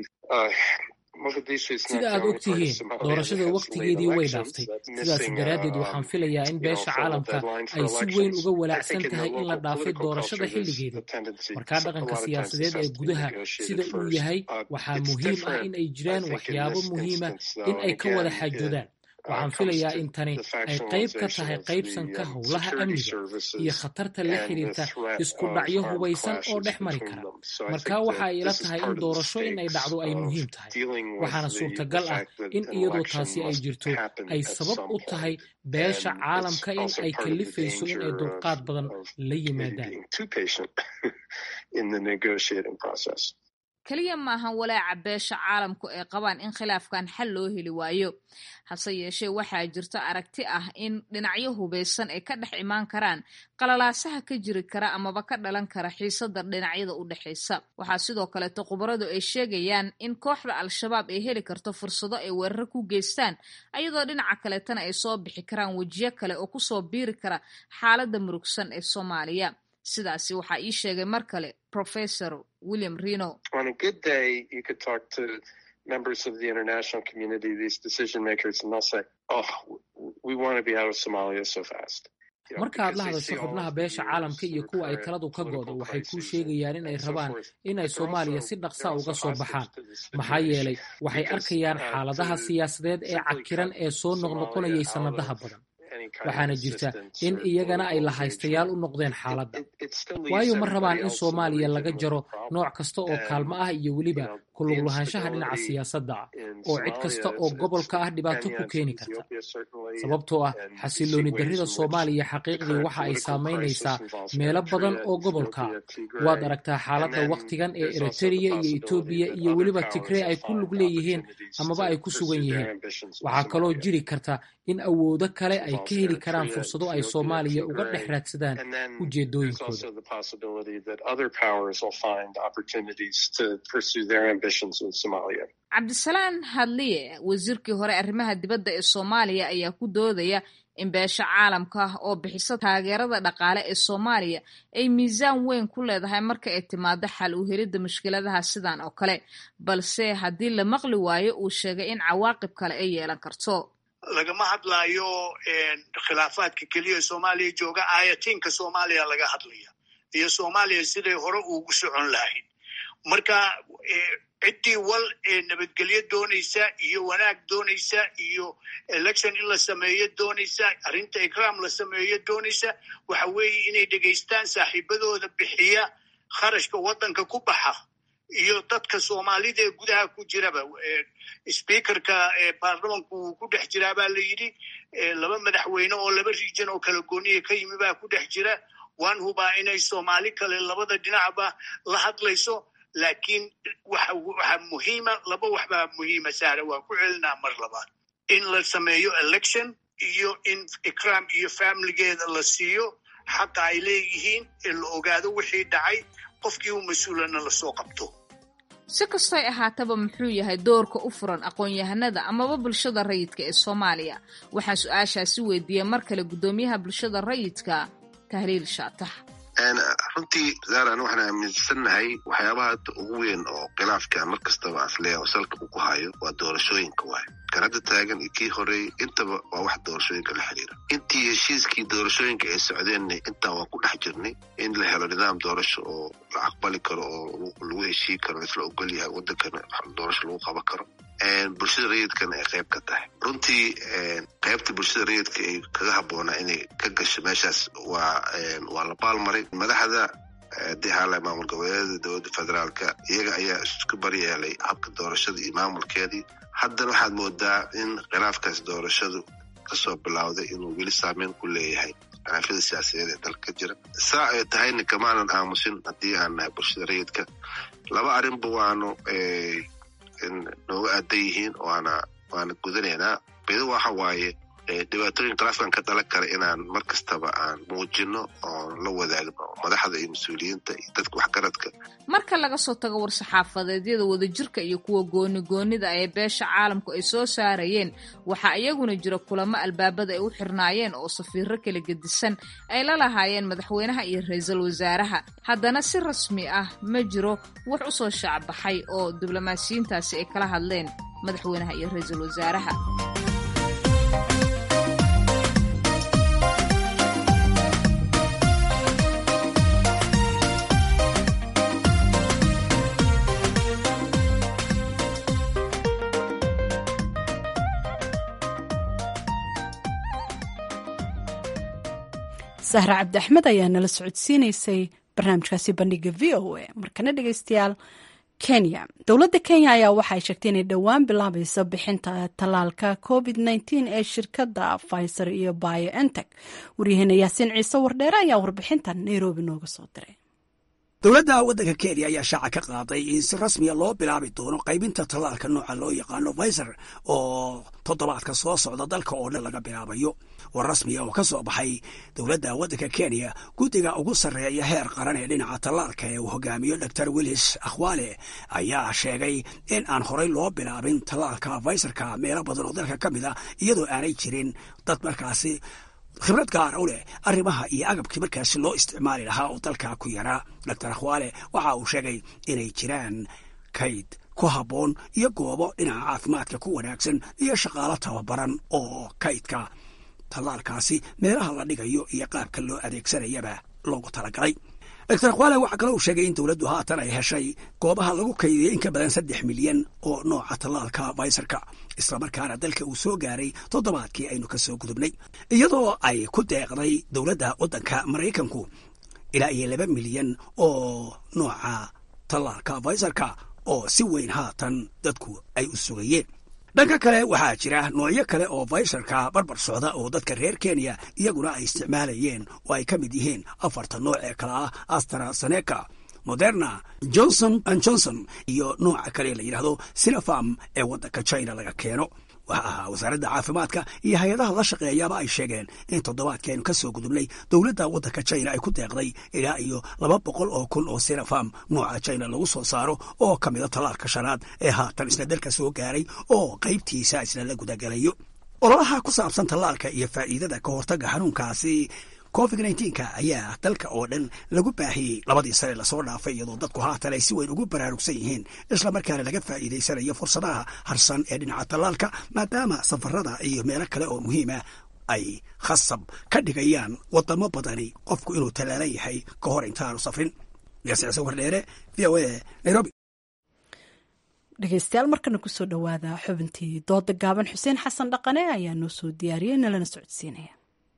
sida aad ogtihiin doorashada waqtigeedii way dhaaftay. sidaas daraaddeed waxaan filayaa in beesha caalamka ay si weyn uga walaacsan tahay in la dhaafay doorashada xilligeeda. markaa dhaqanka siyaasadeed ee gudaha sida uu yahay waxaa muhiim ah in ay jiraan waxyaabo muhiima in ay ka wada xaajoodaan. waxaan filayaa in tani ay qayb ka tahay qaybsanka howlaha amniga iyo khatarta la xiriirta isku dhacyo hubaysan oo dhex mari kara. marka waxa ay ila tahay in doorasho in ay dhacdo ay muhiim tahay, waxaana suurtagal ah in iyadoo taasi ay jirto ay sabab u tahay beesha caalamka in ay kalifayso in ay dulqaad badan la yimaadaan. keliya maahan walaaca beesha caalamku ay qabaan in khilaafkan xal loo heli waayo, hase yeeshee waxaa jirto aragti ah in dhinacyo hubaysan ay ka dhex imaan karaan qalalaasaha ka jiri kara amaba ka dhalan kara xiisada dhinacyada u dhexaysa. waxaa sidoo kaleeto khubaradu ay sheegayaan in kooxda al-shabaab ay heli karto fursado ay weerar ku geystaan, ayadoo dhinaca kaleetana ay soo bixi karaan wejiyo kale oo kusoo biiri kara xaaladda murugsan ee Soomaaliya. sidaasi waxaa ii sheegay mar kale Professor William Reno. On a good day, you could talk to members of the international community, these decision makers, and they'll say, "Oh, we want to be out of Somalia so fast." markaad la hadasho xubnaha beesha caalamka iyo kuwa ay taladu ka go'do waxay kuu sheegayaan in ay rabaan in ay Soomaaliya si dhaqsa uga soo baxaan, maxaa yeelay waxay arkayaan xaaladaha siyaasadeed ee cakiran ee soo noqnoqonayay sanadaha badan. waxaana jirta in iyagana ay lahaystayaal u noqdeen xaaladda, waayo ma rabaan in Soomaaliya laga jaro nooc kasta oo kaalmo ah iyo weliba ku lug lahaanshaha dhinaca siyaasadda ah oo cid kasta oo gobolka ah dhibaato ku keeni karta. sababtoo ah xasilooni darrida Soomaaliya xaqiiqdii waxa ay saamaynaysaa meelo badan oo gobolka ah. waad aragtaa xaaladda waqtigan ee Eritrea iyo Ethiopia iyo weliba Tigray ay ku lug leeyihiin amaba ay ku sugan yihiin. waxaa kaloo jiri karta in awoodo kale ay ka heli karaan fursado ay Soomaaliya uga dhex raadsadaan ujeedooyinkooda. Cabdisalaan Hadliye, wasiirkii hore arrimaha dibadda ee Soomaaliya, ayaa ku doodaya in beesha caalamka oo bixisa taageerada dhaqaale ee Soomaaliya ay miisaan weyn ku leedahay marka ay timaado xal u helidda mushkiladaha sidan oo kale, balse haddii la maqli waayo uu sheegay in cawaaqib kale ay yeelan karto. lagama hadlaayo khilaafaadka keliya Soomaaliya jooga, aayatiinka Soomaaliya laga hadlaya iyo Soomaaliya siday hore ugu socon lahayd. marka ciddii wal nabadgelyo doonaysa iyo wanaag doonaysa iyo election in la sameeyo doonaysa, arrinta ikraam la sameeyo doonaysa, waxa weeye inay dhegaystaan saaxiibadooda bixiya kharashka waddanka ku baxa iyo dadka Soomaalida ee gudaha ku jiraba. speakerka baarlamanku wuu ku dhex jiraa baa la yidhi, laba madaxweyne oo laba region oo kala gooniya ka yimi baa ku dhex jira. waan hubaa inay Soomaali kale labada dhinacba la hadlayso, laakiin waxa muhiima, laba wax baa muhiima Saara, waa ku celinaa mar labaad, in la sameeyo election iyo in ikraam iyo familigeeda la siiyo xaqa ay leeyihiin, in la ogaado wixii dhacay, qofkii u mas-uulana lasoo qabto. si kastay ahaataba muxuu yahay doorka u furan aqoon-yahanada amaba bulshada rayidka ee Soomaaliya? waxaa su-aashaasi weydiiyey mar kale guddoomiyaha bulshada rayidka Tahliil Shaatax. runtii zaaran waxaan aaminsannahay waxyaabaha hadda ugu weyn oo khilaafka mar kastaba asleeya oo salka uu ku hayo waa doorashooyinka waaye. kan hadda taagan iyo kii horey intaba waa wax doorashooyinka la xiriira. intii heshiiskii doorashooyinka ay socdeenna intaa waan ku dhex jirnay in la helo nidaam doorasho oo la aqbali karo oo lagu heshii karo, isla ogol yahay waddankana doorasho lagu qaban karo. bulshada rayidkana ay qayb ka tahay. runtii qaybta bulshada rayidka ay kaga habboonaa inay ka gasho meeshaas waa la baalmaray. madaxda dehala maamul goboleedyada dowladda federaalka iyaga ayaa isku baryeelay habka doorashada iyo maamulkeedii. haddana waxaad moodaa in khilaafkaas doorashadu kasoo bilowday inuu weli saameyn ku leeyahay khilaafyada siyaasadeed ee dalka ka jira. saa ay tahayna kamaanan aamusin haddii aan nahay bulshada rayidka. laba arrinba waanu nooga aadan yihiin waana gudanaynaa. bedo waxa waaye dhibaatooyin khilaafkan ka dhalan kara inaan mar kastaba aan muujino oo la wadaagno madaxda iyo mas-uuliyiinta iyo dadka waxgaradka. marka laga soo tago war-saxaafadeedyada wadajirka iyo kuwa gooni-goonida ee beesha caalamku ay soo saarayeen, waxaa iyaguna jira kulamo albaabada ay u xirnaayeen oo safiiro kala gedisan ay la lahaayeen madaxweynaha iyo ra-iisul wasaaraha. haddana si rasmi ah ma jiro wax u soo shaacbaxay oo diblomaasiyiintaasi ay kala hadleen madaxweynaha iyo ra-iisul wasaaraha. sahra cabdi axmed ayaa nala socodsiinaysay barnaamijkaasi bandhiga v o a markana dhegeystayaal kenya dowladda kenya ayaa waxay sheegtay inay dhowaan bilaabayso bixinta tallaalka covid-19 ee shirkadda Pfizer iyo BioNTech. waryaheena yaasiin ciise wardheere ayaa warbixintan nairobi nooga soo diray. dowladda waddanka kenya ayaa shaaca ka qaaday in si rasmiya loo bilaabi doono qaybinta tallaalka nooca loo yaqaano Pfizer oo toddobaadka soo socda dalka oo dhan laga bilaabayo. war rasmiya oo ka soo baxay dowladda waddanka kenya guddiga ugu sarreeya heer qaran ee dhinaca tallaalka ee uu hogaamiyo Dr. Willis Akhwale ayaa sheegay in aan horey loo bilaabin tallaalka Pfizerka meelo badan oo dalka ka mid ah iyadoo aanay jirin dad markaasi khibrad gaar u leh arrimaha iyo agabkii markaasi loo isticmaali lahaa oo dalka ku yaraa. Dr. Akhwale waxa uu sheegay inay jiraan kayd ku habboon iyo goobo dhinaca caafimaadka ku wanaagsan iyo shaqaalo tababaran oo kaydka tallaalkaasi meelaha la dhigayo iyo qaabka loo adeegsanayaba loogu talagalay. Dr. Akhwale waxa kale uu sheegay in dowladdu haatan ay heshay goobaha lagu kaydiyey in ka badan 3 milyan oo nooca tallaalka Pfizerka islamarkaana dalka uu soo gaaray toddobaadkii aynu ka soo gudubnay iyadoo ay ku deeqday dowladda waddanka Maraykanku ilaa 2 milyan oo nooca tallaalka Pfizerka oo si weyn haatan dadku ay u sugayeen. dhanka kale waxaa jira noocyo kale oo Pfizerka barbar socda oo dadka reer Kenya iyaguna ay isticmaalayeen oo ay ka mid yihiin 4 nooc ee kala ah AstraZeneca, Moderna, Johnson & Johnson iyo nooca kale la yidhaahdo Sinopharm ee waddanka China laga keeno. waxa ahaa wasaaradda caafimaadka iyo hay-adaha la shaqeeyaaba ay sheegeen in toddobaadkeenu ka soo gudubnay dowladda waddanka China ay ku deeqday ilaa iyo 200 oo kun oo Sinopharm nooca China lagu soo saaro oo ka mid a tallaalka shanaad ee haatan isla dalka soo gaaray oo qaybtiisa isla la gudagalayo. ololaha ku saabsan tallaalka iyo faa'iidada ka hortagga xanuunkaasi COVID-19 ayaa dalka oo dhan lagu baahiyey 2 sane la soo dhaafay iyadoo dadku haatan ay si weyn ugu baraarugsan yihiin isla markaana laga faa'iidaysanayo fursadaha harsan ee dhinaca tallaalka maadaama safarada iyo meelo kale oo muhiima ay khasab ka dhigayaan wadamo badani qofku inuu tallaalan yahay ka hor intaanu safrin. yaasiin wardheere VOA Nairobi. dhegeystayaal markana kusoo dhawaada xubintii dooda gaaban xuseen xasan dhaqane ayaa noo soo diyaariyey nalana socodsiinaya.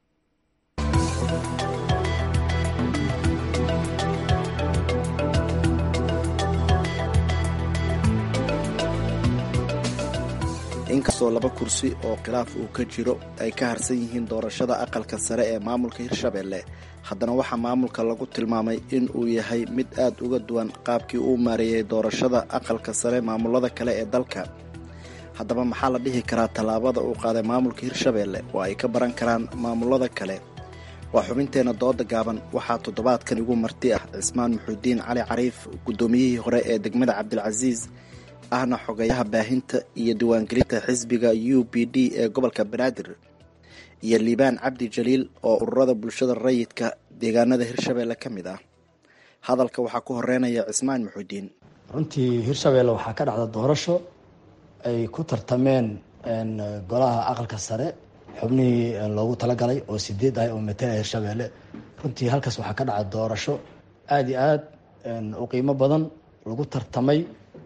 inkastoo 2 kursi oo khilaaf uu ka jiro ay ka harsan yihiin doorashada aqalka sare ee maamulka Hirshabelle, haddana waxaa maamulka lagu tilmaamay in uu yahay mid aad uga duwan qaabkii uu maareeyay doorashada aqalka sare maamulada kale ee dalka. haddaba maxaa la dhihi karaa tallaabada uu qaaday maamulka Hirshabelle oo ay ka baran karaan maamulada kale? waa xubinteena dooda gaaban. waxaa toddobaadkan igu marti ah Cismaan Maxuudiin Cali Cariif, gudoomiyihii hore ee degmada Cabdilcasiis, ahna xogayaha baahinta iyo diiwaangelinta xisbiga UPD ee gobolka Banaadir, iyo Liibaan Cabdi Jaliil oo ururada bulshada rayidka deegaanada Hirshabelle ka mid ah. hadalka waxaa ku horeynaya Cismaan Maxuudiin. runtii Hirshabelle waxaa ka dhacda doorasho ay ku tartameen golaha aqalka sare xubnihii loogu talagalay oo 8 ah oo matalaya Hirshabelle. runtii halkaas waxaa ka dhacda doorasho aad iyo aad u qiimo badan lagu tartamay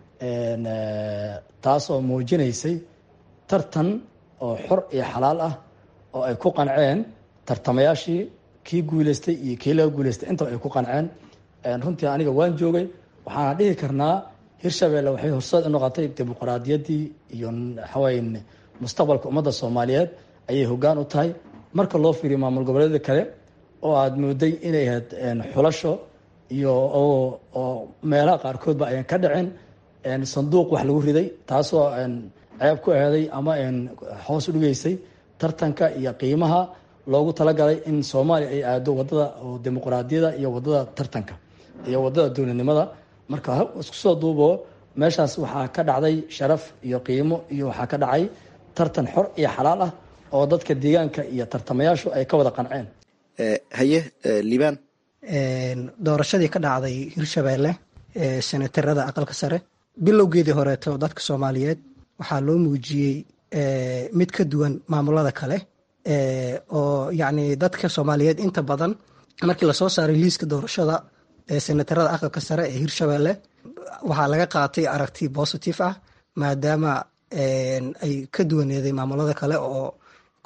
taasoo muujinaysay tartan oo xor iyo xalaal ah oo ay ku qanceen tartamayaashii, kii guuleystay iyo kii laga guuleystay intaba ay ku qanceen. runtii aniga waan joogay, waxaana dhihi karnaa Hirshabelle waxay horseed u noqotay dimuqraadiyaddii iyo waxawaaye mustaqbalka ummadda Soomaaliyeed ayay hoggaan u tahay marka loo fiiriyo maamul goboleedyada kale oo aad mooday inay ahayd xulasho iyo oo meelaha qaarkoodba ayan ka dhicin sanduuq wax lagu riday, taasoo ceeb ku eeday ama hoos u dhigeysay tartanka iyo qiimaha loogu talagalay in Soomaaliya ay aado wadada oo dimuqraadiyadda iyo wadada tartanka iyo wadada dowladnimada. marka isku soo duubo meeshaas waxaa ka dhacday sharaf iyo qiimo iyo waxaa ka dhacay tartan xor iyo xalaal ah oo dadka deegaanka iyo tartamayaashu ay ka wada qanceen. haye Liibaan, doorashadii ka dhacday Hirshabelle ee senatarada aqalka sare bilowgeedii horeeto dadka Soomaaliyeed waxaa loo muujiyey mid ka duwan maamulada kale oo yacni dadka Soomaaliyeed inta badan markii lasoo saaray liiska doorashada ee senatarada aqalka sare ee Hirshabelle waxaa laga qaatay aragti positive ah maadaama ay ka duwaneeday maamulada kale oo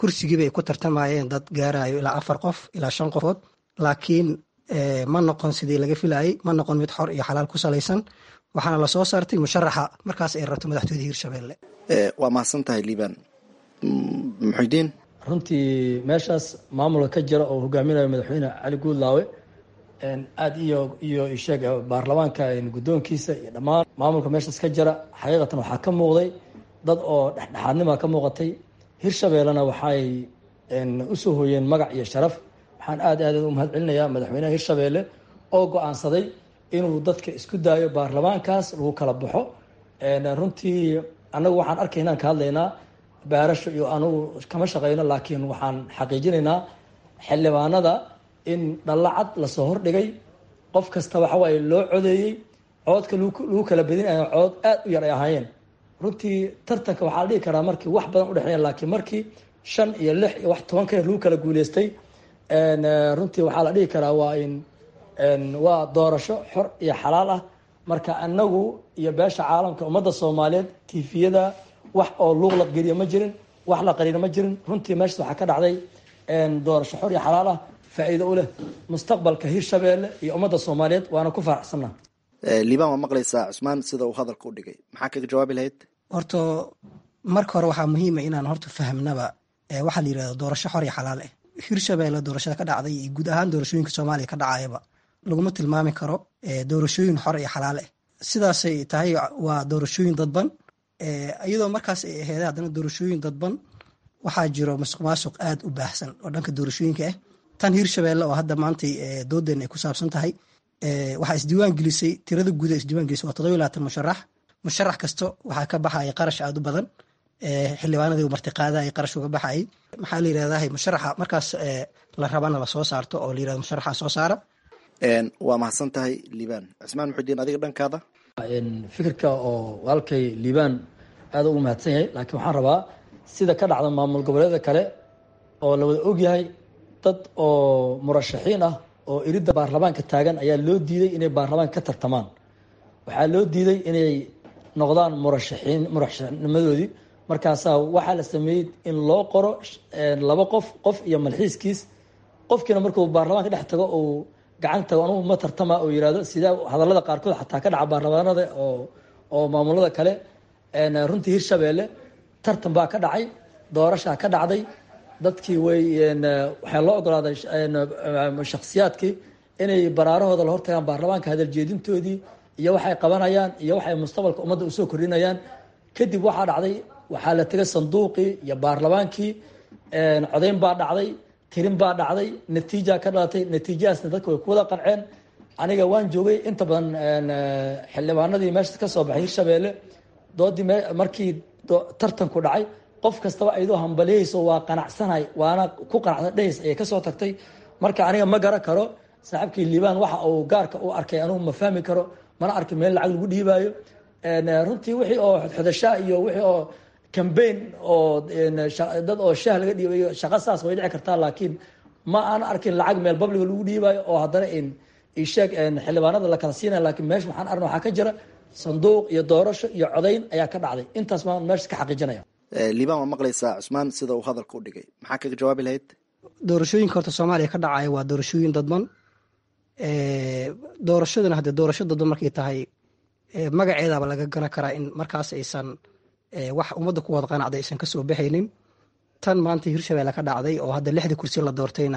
kursigiibay ku tartamayeen dad gaarayo ilaa 4 qof ilaa 5 qofood laakiin ma noqon sidii laga filayay ma noqon mid xor iyo xalaal ku salaysan waxaana lasoo saartay musharaxa markaas ay rabto madaxtooyada hirshabelle. waa mahadsan tahay liibaan. muxuudiin runtii meeshaas maamulka ka jira oo hogaaminayo madaxweyne cali guudlaawe aad iyo isheeg baarlamaanka guddoonkiisa iyo dhammaan maamulka meeshaas ka jira xaqiiqatan waxaa ka muuqday dad oo dhexdhexaadnima ka muuqatay. hirshabellena waxay usoo hooyeen magac iyo sharaf. waxaan aad u mahad celinayaa madaxweynaha hirshabelle oo go-aansaday inuu dadka isku daayo baarlamaankaas lagu kala baxo. runtii annagu waxaan arkaynaan ka hadlaynaa baarasho iyo anugu kama shaqeyno laakiin waxaan xaqiijinaynaa xildhibaanada in dhallacad lasoo hordhigay qof kasta waxawaaye loo codeeyey coodka lagu kala badinayo cood aad u yar ay ahaayeen. runtii tartanka waxaa la dhihi karaa markii wax badan udhexeeya laakiin markii 5 iyo 6 iyo wax 10 ka lagu kala guuleystay runtii waxaa la dhihi karaa waa doorasho xor iyo xalaal ah. marka anagu iyo beesha caalamka ummadda soomaaliyeed tifiyada wax oo luuq la geliya ma jirin wax la qariina ma jirin. runtii meeshaas waxaa ka dhacday doorasho xor iyo xalaal ah faa'iido u leh mustaqbalka hirshabelle iyo ummadda soomaaliyeed waana ku faraxsanaa. liibaan waa maqlaysaa cusmaan sida uu hadalka u dhigay maxaa kaga jawaabi lahayd? horta marka hore waxaa muhiima inaan horta fahamnaba waxaa la yirahda doorasho xor iyo xalaal ah. hirshabelle doorashada ka dhacday iyo guud ahaan doorashooyinka soomaaliya ka dhacayaba laguma tilmaami karo doorashooyin xor iyo xalaal ah. sidaasay tahay waa doorashooyin dadban iyadoo markaas ay aheyd haddana doorashooyin dadban waxaa jiro musuqmaasuq aad u baahsan oo dhanka doorashooyinka ah. tan hirshabelle oo hadda maanta doodan ay ku saabsan tahay waxaa isdiiwaan gelisay tirada guud ee isdiiwaan gelisay waa 27 musharax kasto waxaa ka baxaya qarash aad u badan. xildhibaanadii martiqaada ay qarash uga baxayay maxaa la yirahdaa musharaxa markaas la rabana la soo saarto oo la yirahdo musharaxa soo saara. waa mahadsan tahay liibaan. cusmaan muxuudiin adiga dhankaada fikirka oo walaalkay liibaan aad ugu mahadsan yahay laakiin waxaan rabaa sida ka dhacda maamul goboleeda kale oo la wada ogyahay dad oo murashaxiin ah oo iridda baarlamaanka taagan ayaa loo diiday inay baarlamaanka ka tartamaan. waxaa loo diiday inay noqdaan murashaxnimadoodii markaasaa waxaa la sameeyey in loo qoro 2 qof iyo malxiiskiis. qofkiina markuu baarlamaanka dhex tago uu gacan tago anugu ma tartama oo yirahdo sida hadallada qaarkood xataa ka dhaca baarlamaanada oo maamulada kale. runtii hirshabelle tartan baa ka dhacay doorashaa ka dhacday dadkii waxaa loo ogolaaday shakhsiyaadkii inay baraarahooda la hortagaan baarlamaanka hadal jeedintoodii iyo waxay qabanayaan iyo waxay mustaqbalka ummadda usoo kordhinayaan. kadib waxaa dhacday waxaa la tegay sanduuqii iyo baarlamaankii codeyn baa dhacday tirin baa dhacday natiija ka dhalatay natiijadaasna dadka way ku wada qanceen. aniga waan joogay inta badan xildhibaanadii meesha ka soo baxay hirshabelle doodii markii tartanku dhacay qof kastaba ayadoo hambaliyeyso waa qanacsanay waana ku qanacsan dhays ayay kasoo tagtay. marka aniga ma garan karo saaxiibkii liibaan waxa uu gaarka u arkay anugu ma fahmi karo mana arki meel lacag lagu dhiibaayo. runtii wixii oo xodxodashaa iyo wixii oo cambaign oo dad oo shaah laga dhiibayo shaqo saas way dhici kartaa laakiin ma aan arkin lacag meel babliga lagu dhiibaayo oo haddana isheeg xildhibaanada la kala siinaya laakiin meesha waxaan arna waxaa ka jira sanduuq iyo doorasho iyo codeyn ayaa ka dhacday. intaas maan meesha ka xaqiijinaya. liibaan waa maqlaysaa cusmaan sida uu hadalka u dhigay maxaa kaga jawaabi lahayd? doorashooyinka horta soomaaliya ka dhacaya waa doorashooyin dadban. doorashaduna haddee doorasho dadban markay tahay magaceedaaba laga garan karaa in markaas aysan wax ummadda ku wada qanacday aysan kasoo baxaynin. tan maanta hirshabelle ka dhacday oo hadda 6 kursi la doortayna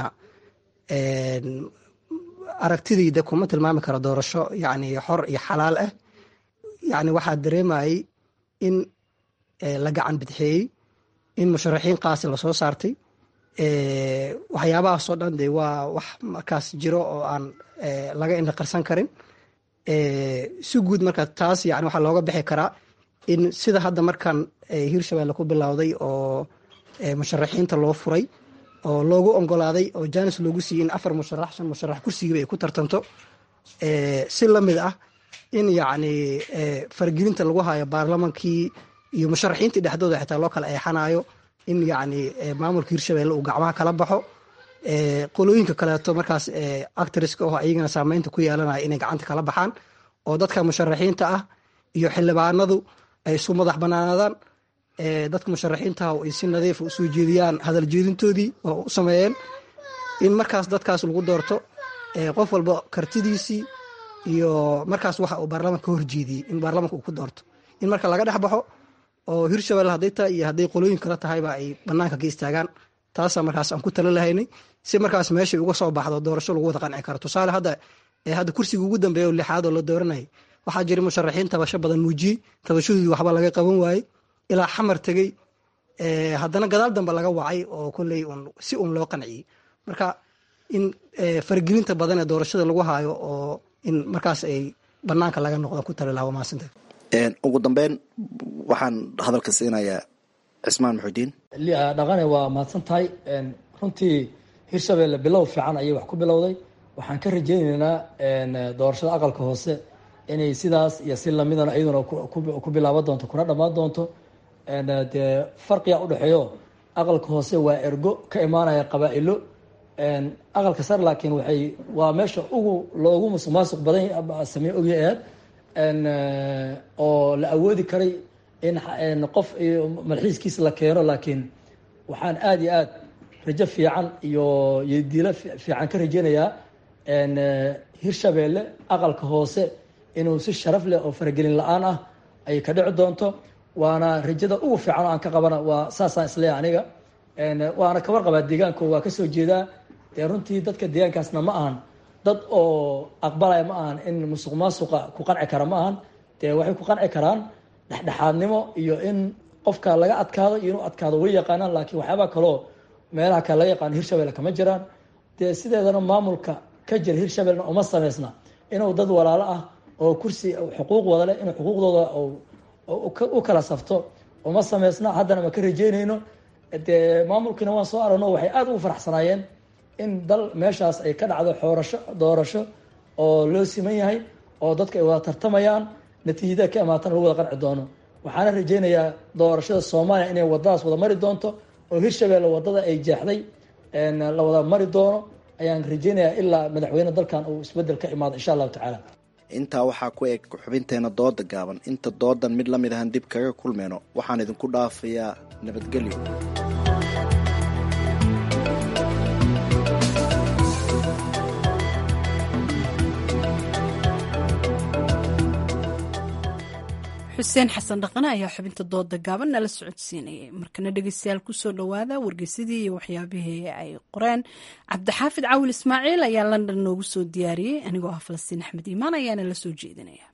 aragtidayda kuma tilmaami karo doorasho yani xor iyo xalaal ah. yani waxaa dareemayay in la gacan bidxeeyey in musharaxiin qaasi lasoo saartay. waxyaabahaasoo dhan de waa wax markaas jiro oo aan laga indhaqarsan karin. si guud marka taas yani waxaa looga bixi karaa in sida hadda markan hirshabelle ku bilowday oo musharaxiinta loo furay oo loogu ogolaaday oo jaanis loogu siiyey in 4 musharax 5 musharax kursigiiba ay ku tartanto. si lamid ah in yani fargelinta lagu hayo baarlamaankii iyo musharaxiintii dhexdooda xitaa loo kala eexanayo in yani maamulka hirshabelle uu gacmaha kala baxo. qolooyinka kaleeto markaas actriska oo ayagana saameynta ku yeelanaya inay gacanta kala baxaan oo dadka musharaxiinta ah iyo xildhibaanadu ay isu madax banaanaadaan dadka musharaxiintaha ay si nadiifa usoo jeediyaan hadal jeedintoodii oo u sameeyeen in markaas dadkaas lagu doorto qof walba kartidiisii iyo markaas waxa uu baarlamaanka ka horjeediyey in baarlamaanka uu ku doorto in marka laga dhex baxo oo hirshabelle hadday tahay iyo hadday qolooyin kala tahayba ay banaanka ka istaagaan taasaa markaas aan ku tala lahaynay si markaas meeshay uga soo baxdo doorasho lagu wada qanci karo tusaale hadda kursiga ugu dambeeya oo 6aad oo la dooranayay waxaa jira musharaxiin tabasho badan muujiyey tabashadoodii waxba laga qaban waayey ilaa xamar tegey haddana gadaal dambe laga wacay oo kolley si uun loo qanciyey marka in faragelinta badan ee doorashada lagu haayo oo in markaas ay banaanka laga noqdo ku tali lahaa maasanta ugu dambeyn waxaan hadalka siinayaa cismaan muxudiin dhaqane waa mahadsan tahay runtii hirshabelle bilow fiican ayay wax ku bilowday waxaan ka rajaynaynaa doorashada aqalka hoose inay sidaas iyo si lamidana iyaduna ku bilaaban doonto kuna dhammaan doonto dee farqiga udhexeeyo aqalka hoose waa ergo ka imaanaya qabaa'ilo aqalka sare laakiin waa meesha loogu musuqmaasuq badan samey ogya ahayd oo la awoodi karay in qof malxiiskiisa la keeno laakiin waxaan aada iyo aad rajo fiican iyo diilo fiican ka rajeynayaa hirshabelle aqalka hoose inuu si sharaf leh oo faragelin la-aan ah ay ka dhici doonto waana rajada ugu fiican oo aan ka qabana waa saasaan isleeyahay aniga waana ka warqabaa deegaanko waa kasoo jeedaa dee runtii dadka deegaankaasna ma ahan dad oo aqbalaya ma ahan in musuq maasuqa ku qanci kara ma ahan dee waxay ku qanci karaan dhexdhexaadnimo iyo in qofka laga adkaado iyo inuu adkaado way yaqaanaan laakiin waxyaabaa kaloo meelaha kale laga yaqaano hirshabelle kama jiraan dee sideedana maamulka ka jira hirshabellena uma sameysna inuu dad walaalo ah oo kursi xuquuq wada leh inuu xuquuqdooda u kala safto uma sameysna haddana ma ka rajeynayno dee maamulkiina waan soo aragno waxay aada ugu faraxsanaayeen in dal meeshaas ay ka dhacdo doorasho oo loo siman yahay oo dadka ay wada tartamayaan natiijada ka imaatana lagu wada qanci doono waxaana rajeynayaa doorashada soomaaliya inay wadadaas wada mari doonto oo hirshabelle wadada ay jeexday la wada mari doono ayaan rajeynayaa ilaa madaxweyne dalkan uu isbedel ka imaado insha allahu tacaala intaa waxaa ku eg xubinteena dooda gaaban inta doodan mid la mid ahan dib kaga kulmeyno waxaan idinku dhaafayaa nabadgelyo xuseen xasan dhaqane ayaa xubinta dooda gaaban nala socodsiinayay markana dhegeystayaal kusoo dhowaada wargeysadii iyo waxyaabihii ay qoreen cabdixaafid cawil ismaaciil ayaa london noogu soo diyaariyey anigoo ah falastiin axmed iimaan ayaana la soo jeedinaya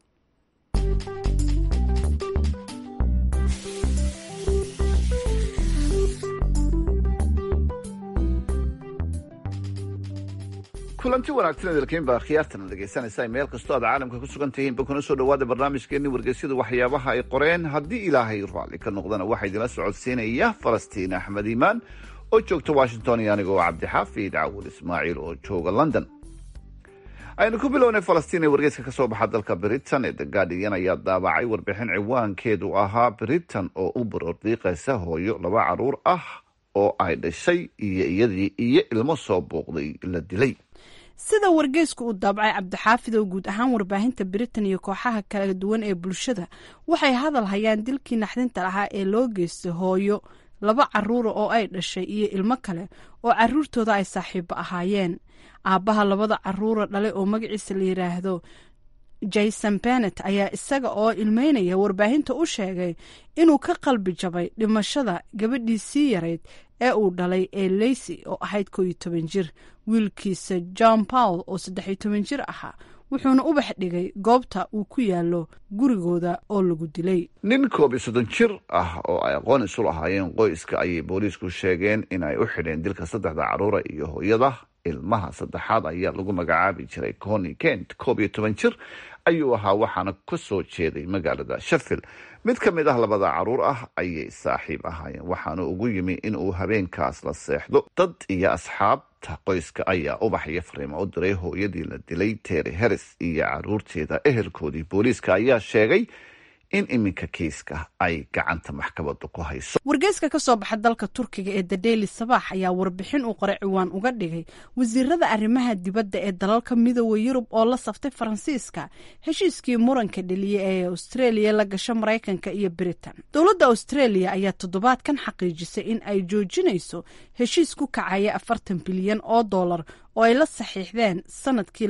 kulanti wanaagsan idilkiin baa khiyaartana dhegaysanaysaa meel kastoo aad caalamka ku sugan tihiin ba kuna soo dhawaada barnaamijkeeni wargeysyadu waxyaabaha ay qoreen haddii ilaahay raalli ka noqdana waxaa idinla socodsiinaya falastiin axmed iimaan oo joogta washington iyo anigoo cabdixaafid cawil ismaaciil oo jooga london aynu ku bilownay falastiin ee wargeyska kasoo baxa dalka britain ee The Guardian ayaa daabacay warbixin ciwaankeedu ahaa britain oo u baroordiiqaysa hooyo 2 caruur ah oo ay dhashay iyo iyadii iyo ilmo soo booqday la dilay. sida wargeysku uu daabacay cabdixaafid oo guud ahaan warbaahinta Britain iyo kooxaha kala duwan ee bulshada waxay hadal hayaan dilkii naxdinta lahaa ee loo geystay hooyo 2 caruur oo ay dhashay iyo ilmo kale oo caruurtooda ay saaxiibo ahaayeen. Aabaha 2 caruur dhalay oo magaciisa la yiraahdo Jason Bennett ayaa isaga oo ilmeynaya warbaahinta u sheegay inuu ka qalbi jabay dhimashada gabadhiisii yarayd ee uu dhalay ee Lacey oo ahayd 11 jir, wiilkiisa John Paul oo 13 jir ahaa wuxuuna u baxdhigay goobta uu ku yaalo gurigooda oo lagu dilay. nin 30 jir ah oo ay aqoon isu lahaayeen qoyska ayay booliisku sheegeen in ay u xidheen dilka 3 caruur iyo hooyada. Ilmaha saddexaad ayaa lagu magacaabi jiray Connie Kent, 11 jir ayuu ahaa waxaana ka soo jeeday magaalada Sheffield. Mid ka mid ah 2 caruur ah ayay saaxiib ahaayeen waxaana ugu yimi in uu habeenkaas la seexdo. Dad iyo asxaabta qoyska ayaa ubax iyo fariimo u diray hooyadii la dilay Terry Harris iyo caruurteeda ehelkoodii. Booliiska ayaa sheegay in iminka kiiska ay gacanta maxkamadu ku hayso. wargeyska ka soo baxa dalka turkiga ee The Daily Sabaax ayaa warbixin uu qore ciwaan uga dhigay wasiirada arrimaha dibadda ee dalalka midooda Yurub oo la saftay Faransiiska heshiiskii muranka dhaliyay ee Australia la gashay Mareykanka iyo Britain. dowladda Australia ayaa toddobaadkan xaqiijisay in ay joojinayso heshiis ku kacaya $40 bilyan oo ay la saxiixdeen sanadkii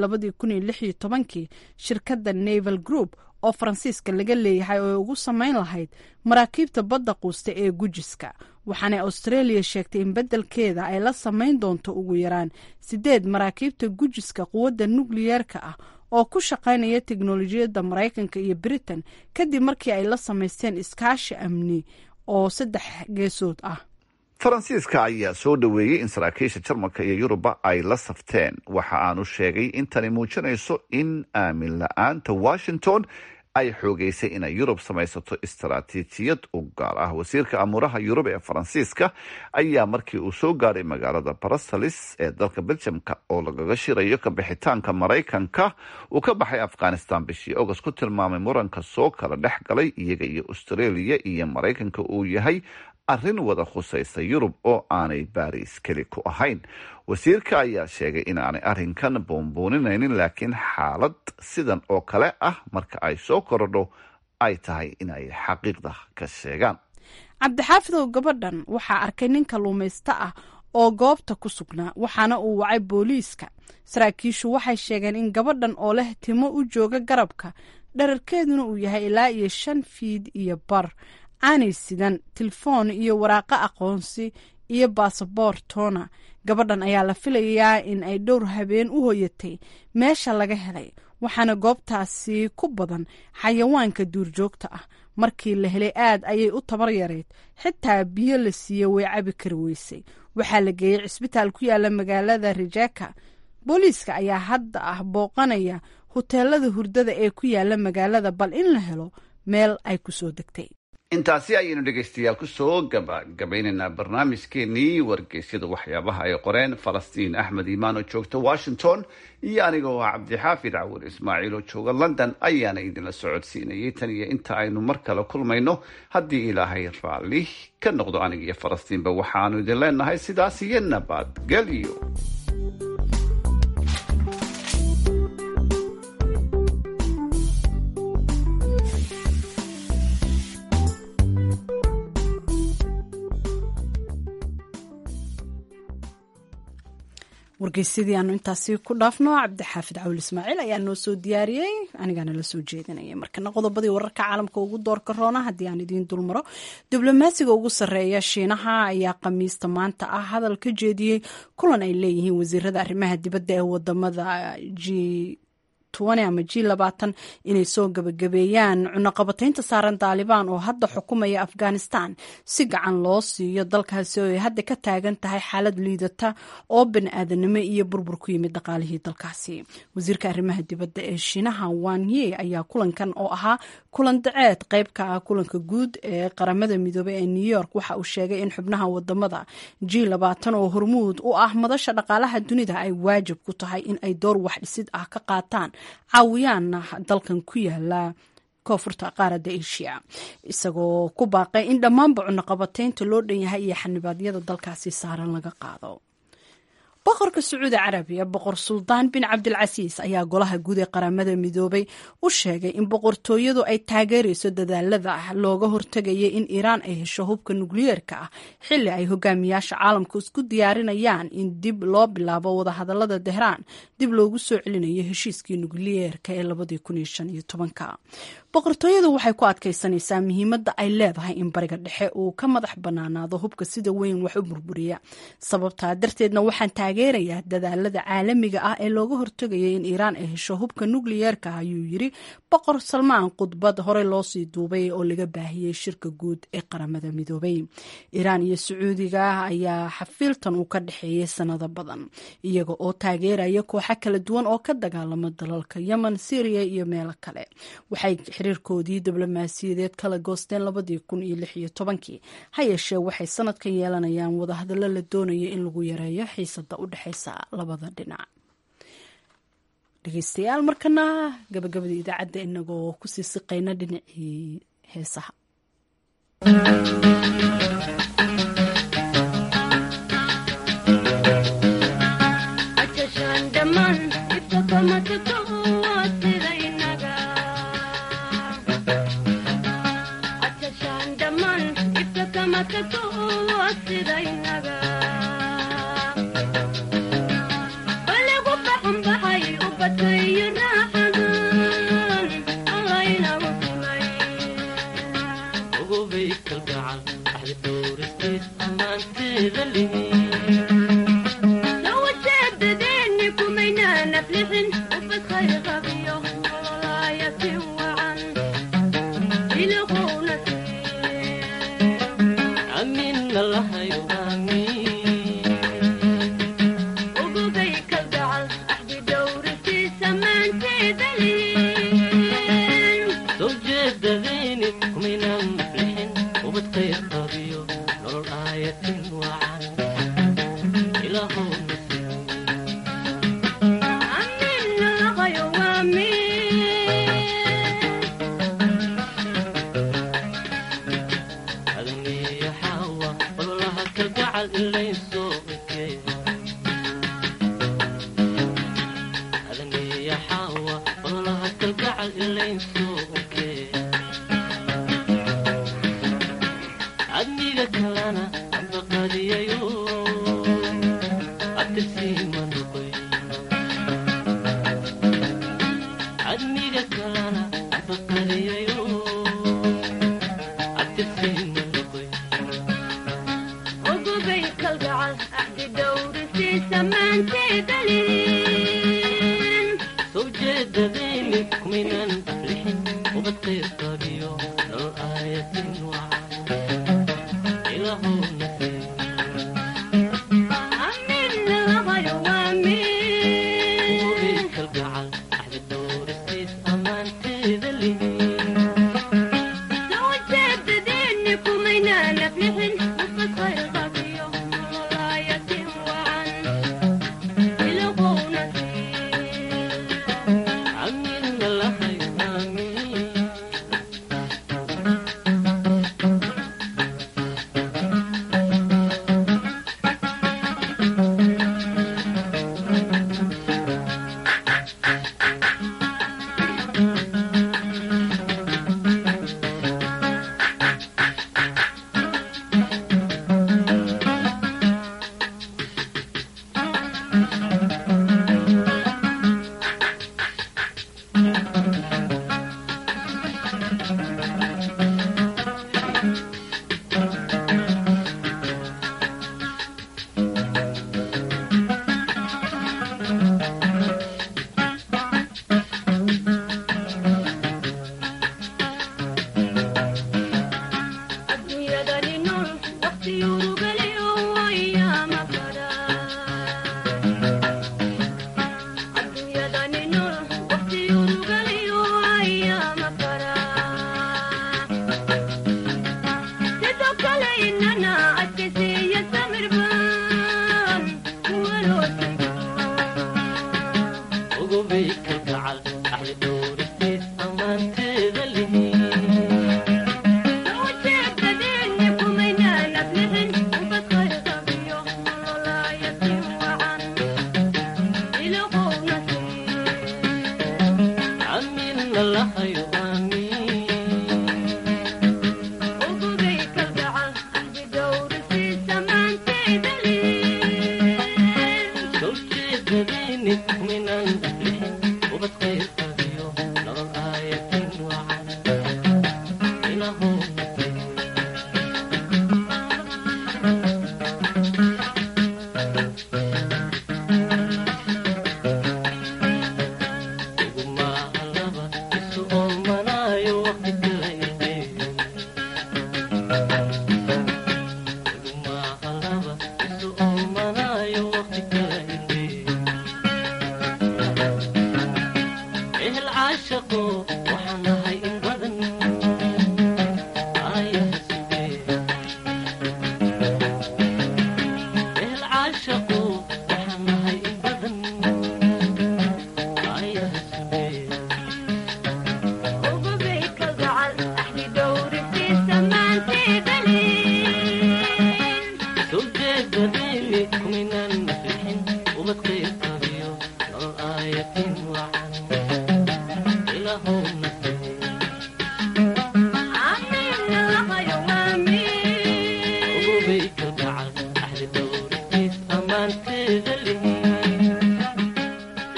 2016 shirkadda Naval Group oo Faransiiska laga leeyahay oo ugu samayn lahayd maraakiibta badda quusta ee gujiska. waxaana Australia sheegtay in beddelkeeda ay la samayn doonto ugu yaraan 8 maraakiibta gujiska quwadda nukliyeerka ah oo ku shaqaynaya tiknoolajiyadda Mareykanka iyo Britain kadib markii ay la samaysteen iskaashi amni oo 3 geesood ah. Faransiiska ayaa soo dhaweeyey in saraakiisha Jarmalka iyo Yuruba ay la safteen. waxa aanu sheegay in tani muujinayso in aamin la'aanta Washington ay xoogeysay inay Yurub samaysato istaraatiijiyad u gaar ah. wasiirka amuuraha Yurub ee Faransiiska ayaa markii uu soo gaaray magaalada Brussels ee dalka Belgiumka oo lagaga shirayo ka bixitaanka Mareykanka uu ka baxay Afghanistan bishii August ku tilmaamay muranka soo kala dhex galay iyaga iyo Australia iyo Mareykanka uu yahay arrin wada khusaysa Yurub oo aanay Paris keli ku ahayn. wasiirka ayaa sheegay in aanay arrinkan boonbooninaynin laakiin xaalad sidan oo kale ah marka ay soo korodho ay tahay inay xaqiiqda ka sheegaan. cabdixaafidow gabadhan waxaa arkay nin kalluumaysta ah oo goobta ku sugnaa waxaana uu wacay booliiska. saraakiishu waxay sheegeen in gabadhan oo leh timo u jooga garabka dherarkeeduna uu yahay ilaa 5 fiid iyo bar aanay sidan telefoon iyo waraaqo aqoonsi iyo baasaboor toona. gabadhan ayaa la filayaa in ay dhowr habeen u hoyatay meesha laga helay waxaana goobtaasi ku badan xayawaanka duurjoogta ah. markii la helay aad ayay u tabar yareed xitaa biyo la siiye way cabi kari weysay. waxaa la geeyey cisbitaal ku yaala magaalada Rijeka. booliiska ayaa hadda booqanaya hoteelada hurdada ee ku yaala magaalada bal in la helo meel ay ku soo degtay. intaasi ayaynu dhegaystayaal kusoo gabagabaynaynaa barnaamijkeenii wargeysyada waxyaabaha ay qoreen. Falastiin Axmed Iimaan oo joogta Washington iyo aniga oo cabdixaafid cawir ismaaciil oo jooga London ayaana idinla socodsiinayay. tan iyo inta aynu mar kale kulmayno haddii ilaahay raalli ka noqdo aniga iyo Falastiinba waxaanu idin leenahay sidaas iyo nabadgelyo. wargeysadii aanu intaasi ku dhaafno cabdixaafid cawil ismaaciil ayaa noo soo diyaariyey anigana la soo jeedinaya. markana qodobadii wararka caalamka ugu doorka roona haddii aan idiin dulmaro. diblomaasiga ugu sarreeya Shiinaha ayaa khamiista maanta hadal ka jeediyey kulan ay leeyihiin wasiirada arrimaha dibadda ee wadamada G20 ama G20 inay soo gabagabeeyaan cunaqabataynta saaran Taliban oo hadda xukumaya Afghanistan si gacan loo siiyo dalkaasi oo ay hadda ka taagan tahay xaalad liidata oo bini'aadanimo iyo burbur ku yimid dhaqaalihii dalkaasi. wasiirka arrimaha dibadda ee Shiinaha Wang Yi ayaa kulankan oo ahaa kulan daceed qayb ka ah kulanka guud ee qaramada midoobay ee New York waxa uu sheegay in xubnaha wadamada G20 oo hormuud u ah madasha dhaqaalaha dunida ay waajib ku tahay in ay door wax dhisid ah ka qaataan caawiyaana dalkan ku yaala koonfurta qaaradda Asia isagoo ku baaqay in dhammaanba cunaqabataynta loo dhan yahay iyo xanibaadyada dalkaasi saaran laga qaado. boqorka Sacuudi Carabiya boqor Suldaan bin Cabdilcasiis ayaa golaha guud ee qaramada midoobay u sheegay in boqortooyadu ay taageerayso dadaalada looga hortagaya in Iiraan ay hesho hubka nukliyeerka ah xilli ay hogaamiyaasha caalamku isku diyaarinayaan in dib loo bilaabo wadahadalada Tehraan dib loogu soo celinayo heshiiskii nukliyeerka ee 2015. boqortooyadu waxay ku adkaysanaysaa muhiimadda ay leedahay in bariga dhexe uu ka madax bannaanaado hubka sida weyn wax u burburiya. sababtaa darteedna waxaan taageerayaa dadaalada caalamiga ah ee looga hortagaya in Iiraan ay hesho hubka nukliyeerka ah ayuu yiri boqor Salmaan khudbad hore loo sii duubay oo laga baahiyey shirka guud ee qaramada midoobay. Iiraan iyo Sacuudiga ayaa xafiiltan uu ka dhaxeeyay sanado badan iyaga oo taageeraya kooxo kala duwan oo ka dagaalama dalalka Yemen, Syria iyo meelo kale. waxay xiriirkoodii diblomaasiyadeed kala goosteen 2016 ha yeeshee waxay sanadkan yeelanayaan wadahadallo la doonaya in lagu yareeyo xiisada u dhexeysa labada dhinac. dhegeystayaal markana gabagabada idaacadda inagoo kusii siqayna dhinacii heesaha.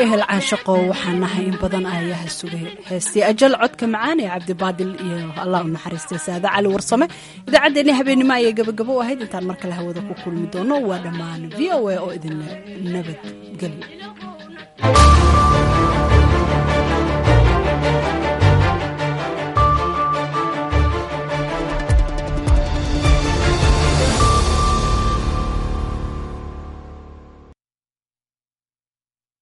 ehel caanshaqo waxaan nahay in badan ayaha sugay heestii ajal codka macaan ee cabdibaadil iyo allah u naxariistay saada cali warsame idaacaddeenii habeenimo ayay gabagabo u ahayd intaan mar kale hawada ku kulmi doono waa dhammaan v o a oo idin nabadgelyo